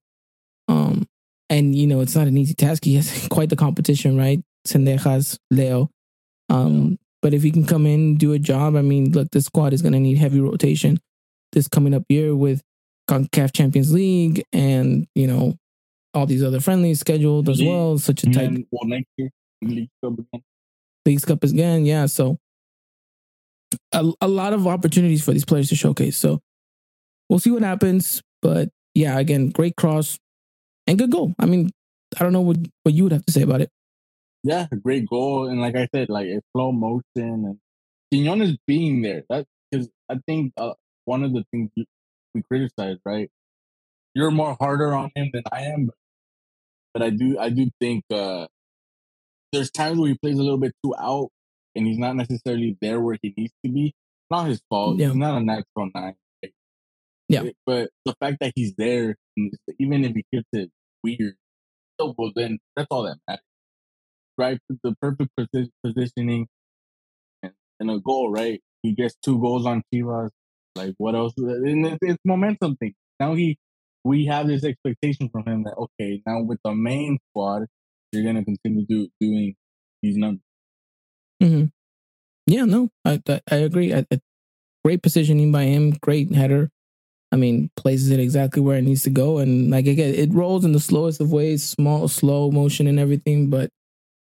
And it's not an easy task. He has quite the competition, right? Cendejas, Leo. But if he can come in, do a job, I mean, look, this squad is going to need heavy rotation this coming up year with CONCACAF Champions League and, all these other friendlies scheduled as well. Such a tight. Next year, League Cup again. Yeah. So a lot of opportunities for these players to showcase. So we'll see what happens. But yeah, again, great cross and good goal. I mean, I don't know what you would have to say about it. Yeah, great goal. And like I said, like it's slow motion and Quiñones being there. That's because I think one of the things we criticize, right? You're more harder on him than I am, but I do think there's times where he plays a little bit too out and he's not necessarily there where he needs to be. Not his fault. Yeah. He's not a natural 9. Right? Yeah. But the fact that he's there, even if he gets it weird, well, then that's all that matters. Right? The perfect positioning and a goal, right? He gets 2 goals on Chivas. Like, what else? And it's momentum thing. Now we have this expectation from him that, okay, now with the main squad, you're going to continue doing these numbers. Mm-hmm. Yeah, no, I agree. Great positioning by him. Great header. I mean, places it exactly where it needs to go. And like, again, it rolls in the slowest of ways, slow motion and everything. But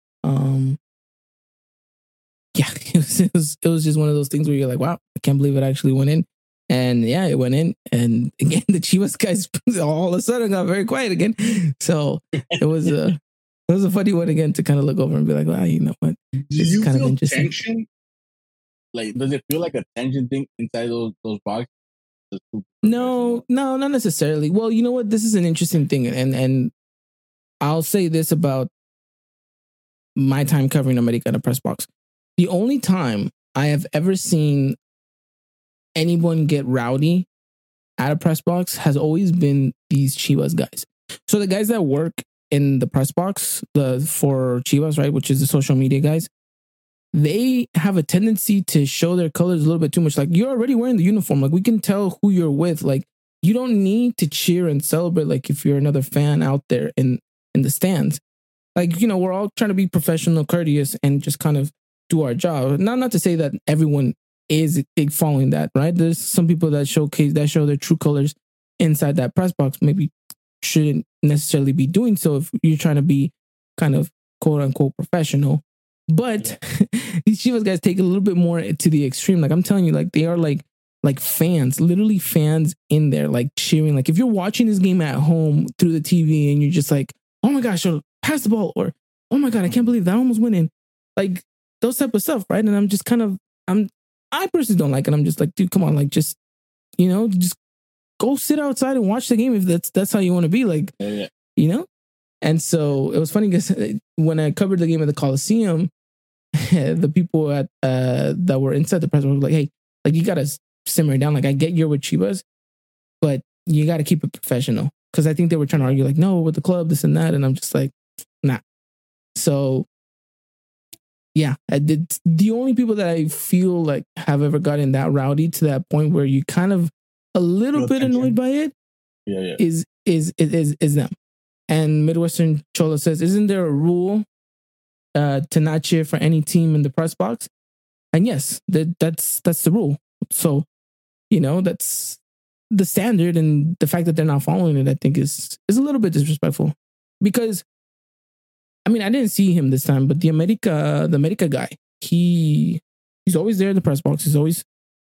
yeah, it was just one of those things where you're like, wow, I can't believe it actually went in. And yeah, it went in. And again, the Chivas guys all of a sudden got very quiet again. So it was a funny one again to kind of look over and be like, wow, you know what? This is kind of interesting. Tension? Like, does it feel like a tension thing inside those boxes? No, not necessarily. Well, you know what? This is an interesting thing. And I'll say this about my time covering Americana press box. The only time I have ever seen anyone get rowdy at a press box has always been these Chivas guys. So the guys that work in the press box for Chivas, right, which is the social media guys, they have a tendency to show their colors a little bit too much. Like, you're already wearing the uniform. Like, we can tell who you're with. Like, you don't need to cheer and celebrate like if you're another fan out there in the stands. Like, you know, we're all trying to be professional, courteous, and just kind of do our job. Not to say that everyone is following that, right? There's some people that show their true colors inside that press box. Maybe shouldn't necessarily be doing so if you're trying to be kind of quote unquote professional. But these Chivas guys take it a little bit more to the extreme. Like I'm telling you, like they are like fans, literally fans in there, like cheering. Like if you're watching this game at home through the TV and you're just like, oh my gosh, pass the ball, or oh my God, I can't believe that almost winning. Like those type of stuff, right? And I'm just kind of, I personally don't like it. I'm just like, dude, come on, like just, you know, just go sit outside and watch the game if that's how you want to be, like, you know? And so it was funny because when I covered the game at the Coliseum, the people at that were inside the press were like, hey, like you gotta simmer it down. Like I get you're with Chivas, but you gotta keep it professional. Because I think they were trying to argue like, no, with the club, this and that. And I'm just like, nah. So yeah, the only people that I feel like have ever gotten that rowdy to that point where you kind of a little bit annoyed by it is them. And Midwestern Cholo says, isn't there a rule to not cheer for any team in the press box? And yes, that's the rule. So, you know, that's the standard, and the fact that they're not following it, I think is a little bit disrespectful. Because, I mean, I didn't see him this time, but the America guy, he's always there in the press box. He's always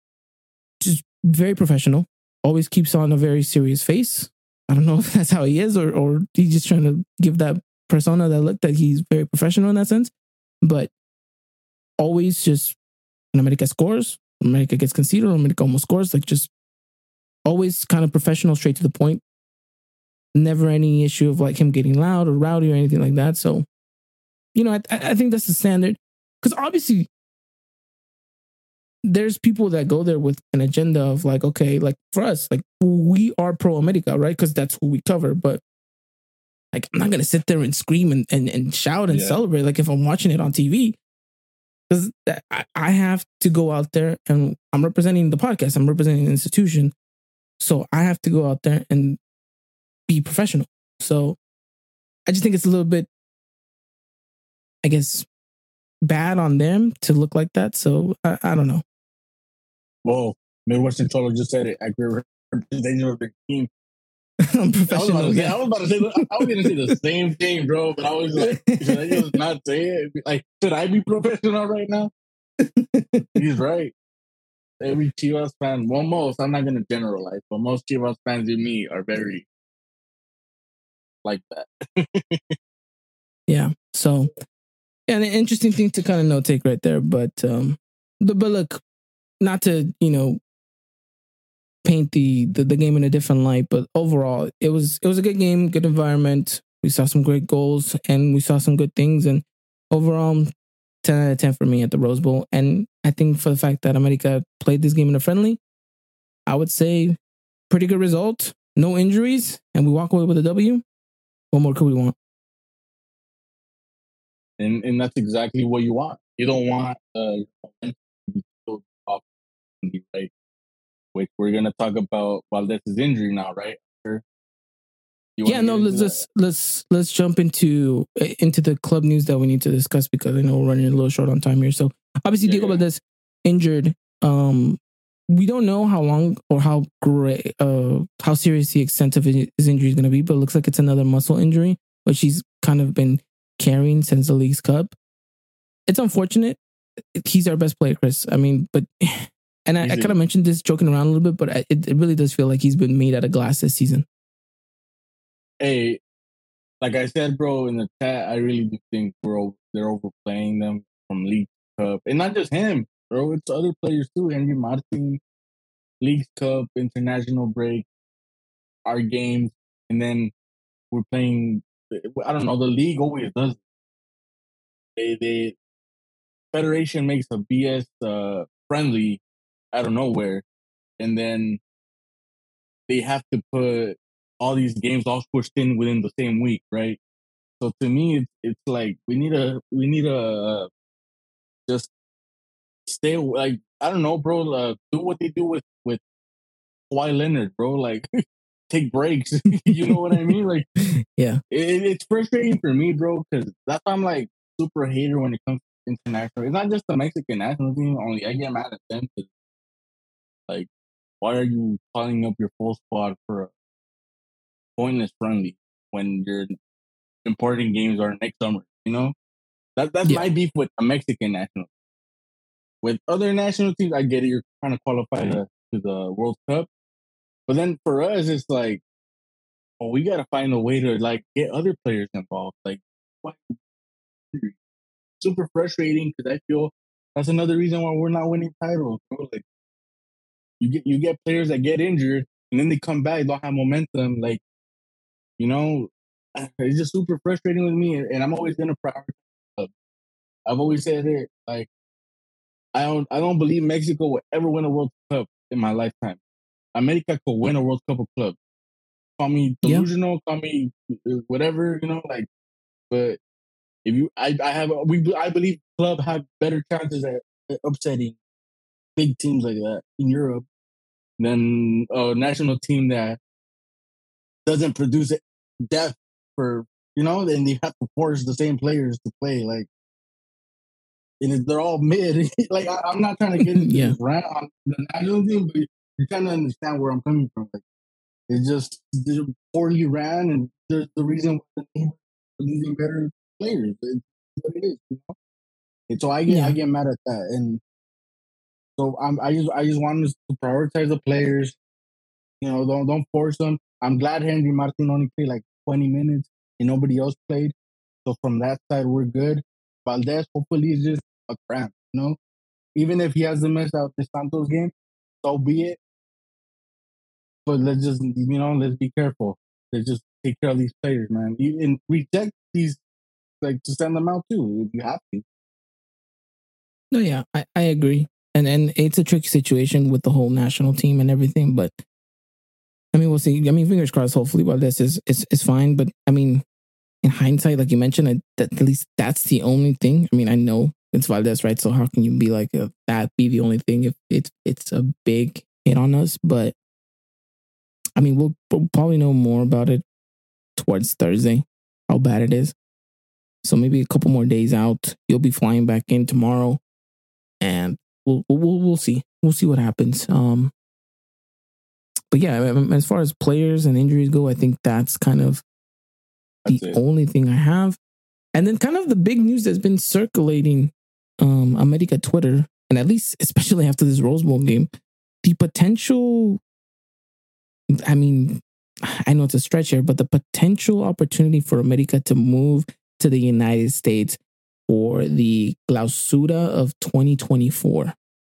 just very professional, always keeps on a very serious face. I don't know if that's how he is, or he's just trying to give that persona that look that he's very professional in that sense. But always just when America scores, America gets conceded, or America almost scores, like just always kind of professional, straight to the point. Never any issue of like him getting loud or rowdy or anything like that. So, you know, I think that's the standard. Because obviously, there's people that go there with an agenda of like, okay, like for us, like we are pro America, right? Because that's who we cover. But like, I'm not going to sit there and scream and shout and celebrate like if I'm watching it on TV. Because I have to go out there, and I'm representing the podcast. I'm representing an institution. So I have to go out there and be professional. So I just think it's a little bit, I guess, bad on them to look like that. So I don't know. Whoa, Midwestern Cholo just said it. Accurate representation of the team. I'm professional. I was going to say the same thing, bro. But I was like, should I just not say it? Like, should I be professional right now? He's right. Every Chivas fan, well, most, I'm not going to generalize, but most Chivas fans you meet are very like that. Yeah. So, yeah, an interesting thing to kind of take right there. But look, not to, you know, paint the game in a different light, but overall, it was a good game, good environment. We saw some great goals and we saw some good things. And overall, 10 out of 10 for me at the Rose Bowl. And I think for the fact that America played this game in a friendly, I would say pretty good result. No injuries, and we walk away with a W. What more could we want? And that's exactly what you want. You don't want right? Which we're gonna talk about Valdez's injury now, right? Yeah, no. Let's jump into the club news that we need to discuss, because I know we're running a little short on time here. So obviously, Diego Valdez injured. We don't know how long or how serious the extent of his injury is going to be, but it looks like it's another muscle injury, which he's kind of been carrying since the League's Cup. It's unfortunate. He's our best player, Chris. I mean, but and I kind of mentioned this joking around a little bit, but it really does feel like he's been made out of glass this season. Hey, like I said, bro, in the chat, I really do think they're overplaying them from League Cup, and not just him, bro. It's other players too. Henry Martin, League Cup, international break, our games, and then we're playing. I don't know. The league always does. They Federation makes a BS friendly out of nowhere, and then they have to put all these games all pushed in within the same week, right? So to me, it's like we need a just stay like, I don't know, bro. Do what they do with Kawhi Leonard, bro. Like, take breaks. You know what I mean? Like, yeah, it's frustrating for me, bro, because that's why I'm like super hater when it comes to international. It's not just the Mexican national team. Only I get mad at them. Like, why are you calling up your full squad for a pointless friendly when your important games are next summer? You know, that's yeah, my beef with a Mexican national. With other national teams, I get it. You're trying to qualify to the World Cup, but then for us, it's like, oh, we got to find a way to like get other players involved. Like, what? Super frustrating because I feel that's another reason why we're not winning titles, bro. Like, you get players that get injured and then they come back, don't have momentum. Like, you know, it's just super frustrating with me, and I'm always gonna prioritize. I've always said it. Like, I don't believe Mexico will ever win a World Cup in my lifetime. America could win a World Cup of clubs. Call me delusional, call me whatever, you know, like, but if you, I believe club have better chances at upsetting big teams like that in Europe than a national team that doesn't produce depth for, you know, then they have to force the same players to play. Like, and they're all mid. Like, I'm not trying to get into this rant on the national team, but you kind of understand where I'm coming from. Like, it's just they're poorly ran, and there's the reason why the team are losing better players. It's what it is, you know. And so I get mad at that, and so I just want us to prioritize the players. You know, don't force them. I'm glad Henry Martin only played like 20 minutes and nobody else played. So from that side, we're good. Valdez, hopefully, is just a cramp. You know, even if he has to miss out the Santos game, so be it. But let's just, you know, let's be careful. Let's just take care of these players, man. And reject these, like, to send them out too if you have to. No, yeah, I agree. And it's a tricky situation with the whole national team and everything, but I mean, we'll see. I mean, fingers crossed, hopefully, while this is fine. But I mean, in hindsight, like you mentioned, that at least that's the only thing. I mean, I know it's Valdez, right? So how can you be like that be the only thing if it's a big hit on us? But I mean, we'll probably know more about it towards Thursday, how bad it is. So maybe a couple more days out. You'll be flying back in tomorrow, and we'll see. We'll see what happens. But yeah, as far as players and injuries go, I think that's kind of the only thing I have. And then kind of the big news that's been circulating America Twitter, and at least especially after this Rose Bowl game, the potential, I mean, I know it's a stretch here, but the potential opportunity for America to move to the United States for the Clausura of 2024.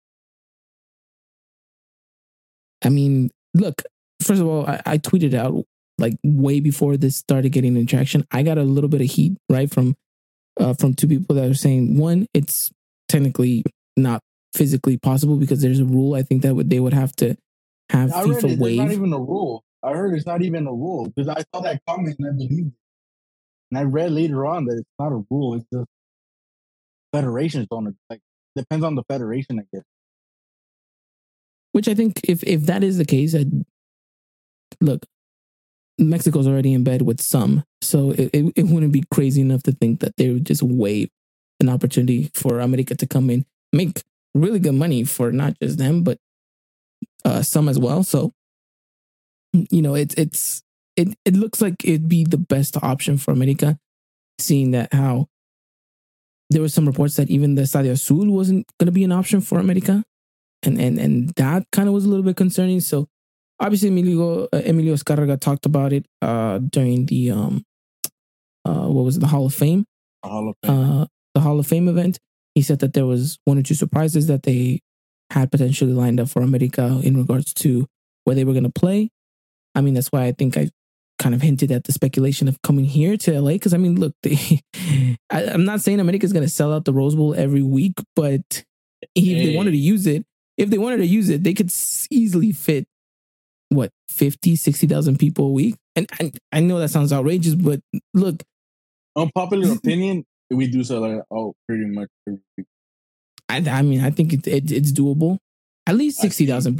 I mean, look, first of all, I tweeted out like way before this started getting in traction. I got a little bit of heat, right, from two people that are saying, one, it's technically not physically possible because there's a rule. I think that they would have to have FIFA waive. It's not even a rule. I heard it's not even a rule because I saw that comment and I believed it. And I read later on that it's not a rule. It's just federations don't, like, depends on the federation, I guess. Which I think if that is the case, look, Mexico's already in bed with some, so it wouldn't be crazy enough to think that they would just waive an opportunity for America to come in, make really good money for not just them, but some as well. So, you know, it looks like it'd be the best option for America, seeing that how there were some reports that even the Estadio Azul wasn't going to be an option for America. And that kind of was a little bit concerning. So obviously Emilio Escarraga talked about it during the what was it, the Hall of Fame? The Hall of Fame event. He said that there was one or two surprises that they had potentially lined up for America in regards to where they were going to play. I mean, that's why I think I kind of hinted at the speculation of coming here to LA. Because I mean, look, I'm not saying America's going to sell out the Rose Bowl every week, but if they wanted to use it, they could easily fit, what, 50, 60,000 people a week? And I know that sounds outrageous, but look. Unpopular opinion, we do sell it out pretty much every week. I mean, I think it's doable. At least 60,000 people.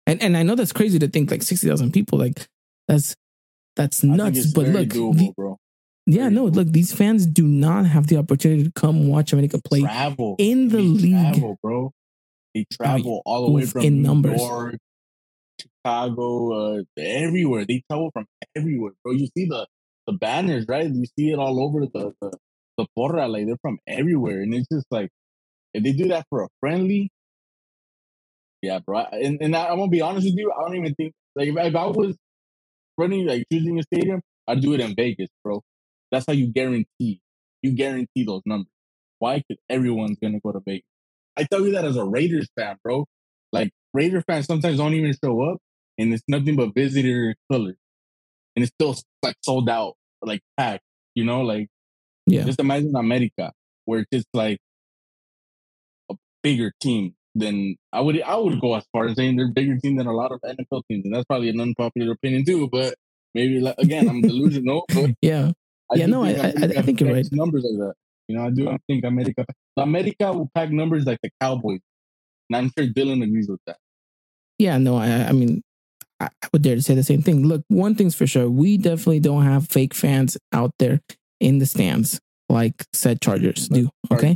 And I know that's crazy to think like 60,000 people. Like that's nuts. But look, doable, bro. Yeah, no, look, these fans do not have the opportunity to come watch America play in the league. Travel, bro. They travel all the way from New York, Chicago, everywhere. They travel from everywhere, bro. You see the banners, right? You see it all over the porra. Like, they're from everywhere. And it's just like, if they do that for a friendly, yeah, bro. And I'm going to be honest with you, I don't even think, like, if I was running, like, choosing a stadium, I'd do it in Vegas, bro. That's how you guarantee those numbers. Why? Because everyone's going to go to Vegas. I tell you that as a Raiders fan, bro. Like, Raider fans sometimes don't even show up, and it's nothing but visitor colors. And it's still, like, sold out, like, packed, you know? Like, just imagine America, where it's just, like, a bigger team than... I would go as far as saying they're a bigger team than a lot of NFL teams, and that's probably an unpopular opinion, too, but maybe, like, again, I'm delusional, but... I think you're right. Numbers like that. You know, I do think America will pack numbers like the Cowboys. And I'm sure Dylan agrees with that. Yeah, no, I mean, I would dare to say the same thing. Look, one thing's for sure. We definitely don't have fake fans out there in the stands like said Chargers do. Okay?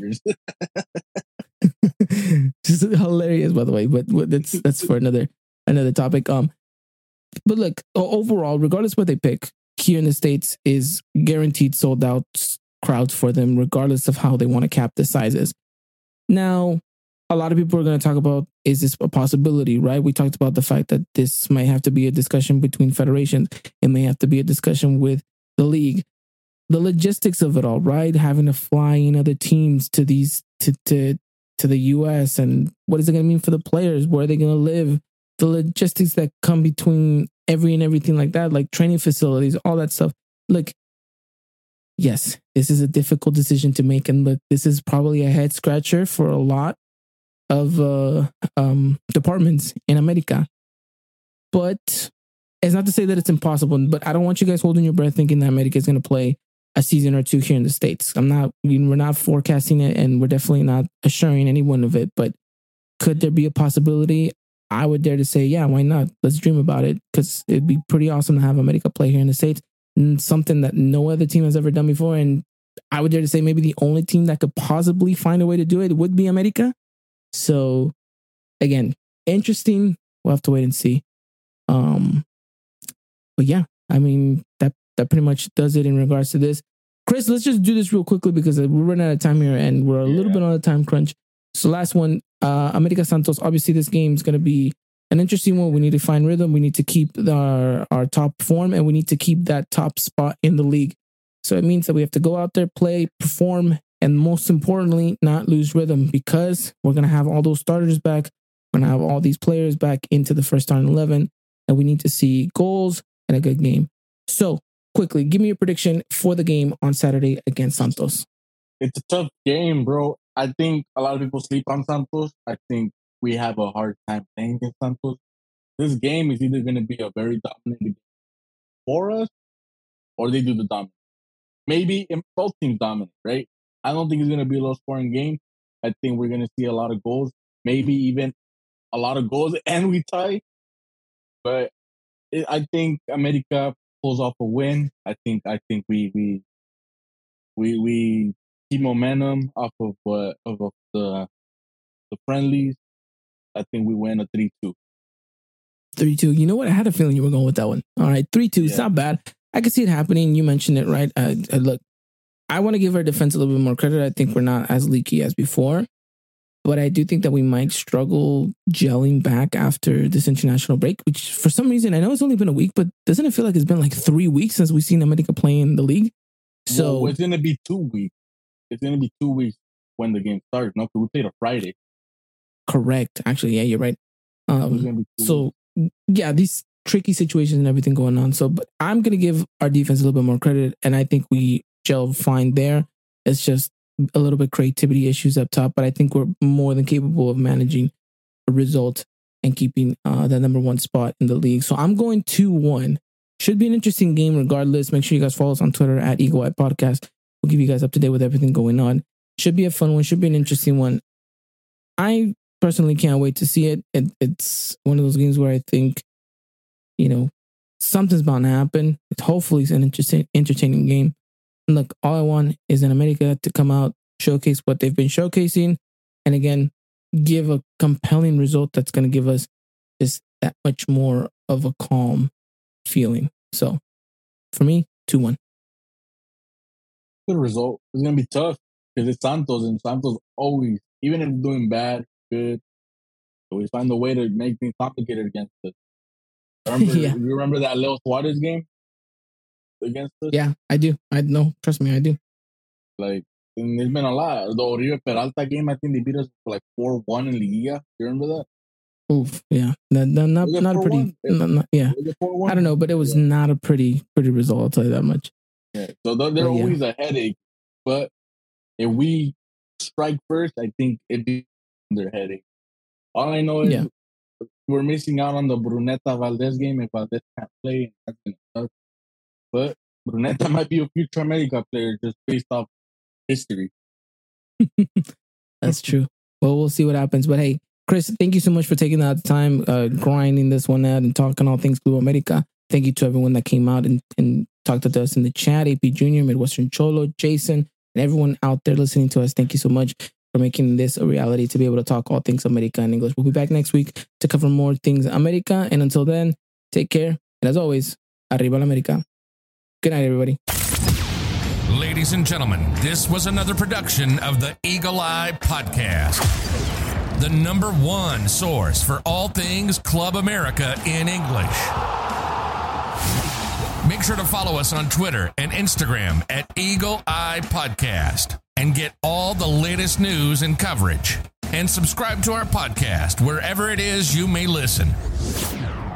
Just hilarious, by the way. But that's for another topic. But look, overall, regardless of what they pick, here in the States is guaranteed sold out crowds for them, regardless of how they want to cap the sizes. Now, a lot of people are going to talk about, is this a possibility, right? We talked about the fact that this might have to be a discussion between federations. It may have to be a discussion with the league. The logistics of it all, right? Having to fly in other teams to these, to the US, and what is it going to mean for the players? Where are they going to live? The logistics that come between everything like that, like training facilities, all that stuff. Look, yes, this is a difficult decision to make. And look, this is probably a head scratcher for a lot of departments in America. But it's not to say that it's impossible, but I don't want you guys holding your breath thinking that America is going to play a season or two here in the States. We're not forecasting it, and we're definitely not assuring anyone of it, but could there be a possibility? I would dare to say, yeah, why not? Let's dream about it, because it'd be pretty awesome to have America play here in the States. And something that no other team has ever done before. And I would dare to say maybe the only team that could possibly find a way to do it would be America. So, again, interesting. We'll have to wait and see. But yeah, I mean, that pretty much does it in regards to this. Chris, let's just do this real quickly because we're running out of time here and we're a little bit on a time crunch. So last one, America Santos. Obviously, this game is going to be an interesting one. We need to find rhythm. We need to keep our top form, and we need to keep that top spot in the league. So it means that we have to go out there, play, perform, and most importantly, not lose rhythm, because we're going to have all those starters back. We're going to have all these players back into the first starting 11, and we need to see goals and a good game. So quickly, give me your prediction for the game on Saturday against Santos. It's a tough game, bro. I think a lot of people sleep on Santos. I think we have a hard time playing against Santos. This game is either going to be a very dominant game for us, or they do the dominant. Maybe both teams dominant, right? I don't think it's going to be a low-scoring game. I think we're going to see a lot of goals, maybe even a lot of goals, and we tie. But I think America pulls off a win. I think we keep momentum off of the friendlies. I think we win a 3-2. 3-2. You know what? I had a feeling you were going with that one. All right, 3-2. It's not bad. I can see it happening. You mentioned it, right? Look, I want to give our defense a little bit more credit. I think we're not as leaky as before, but I do think that we might struggle gelling back after this international break, which for some reason, I know it's only been a week, but doesn't it feel like it's been like 3 weeks since we've seen America play in the league? So it's going to be 2 weeks. It's going to be 2 weeks when the game starts. No, because we played a Friday. Correct. Actually, yeah, you're right. So yeah, these tricky situations and everything going on. So, but I'm going to give our defense a little bit more credit, and I think we gel fine there. It's just a little bit creativity issues up top, but I think we're more than capable of managing a result and keeping the number one spot in the league. So I'm going 2-1. Should be an interesting game regardless. Make sure you guys follow us on Twitter at Eagle Eye Podcast. We'll keep you guys up to date with everything going on. Should be a fun one. Should be an interesting one. I personally can't wait to see it. It's one of those games where I think, something's bound to happen. Hopefully it's an entertaining game. And look, all I want is in America to come out, showcase what they've been showcasing, and again, give a compelling result that's going to give us just that much more of a calm feeling. So, for me, 2-1. Good result. It's going to be tough because it's Santos, and Santos always, even if doing bad, good, always find a way to make things complicated against us. You remember that Leo Suarez game against us? Yeah, I do. I know. Trust me, I do. Like, and there's been a lot. The Oribe Peralta game, I think they beat us for like 4-1 in Liguilla. You remember that? Oof, yeah. Not a pretty. Yeah. I don't know, but it was not a pretty result. I'll tell you that much. Yeah. So they're always a headache. But if we strike first, I think it'd be their headache. All I know is we're missing out on the Bruneta Valdez game if Valdez can't play. That's gonna suck. But Bruneta might be a future America player just based off history. That's true. Well, we'll see what happens. But hey, Chris, thank you so much for taking that time, grinding this one out and talking all things Club America. Thank you to everyone that came out and talked to us in the chat. AP Jr., Midwestern Cholo, Jason, and everyone out there listening to us. Thank you so much for making this a reality to be able to talk all things America in English. We'll be back next week to cover more things America. And until then, take care. And as always, Arriba la America. Good night, everybody. Ladies and gentlemen, this was another production of the Eagle Eye Podcast, the #1 source for all things Club America in English. Make sure to follow us on Twitter and Instagram at Eagle Eye Podcast and get all the latest news and coverage. And subscribe to our podcast wherever it is you may listen.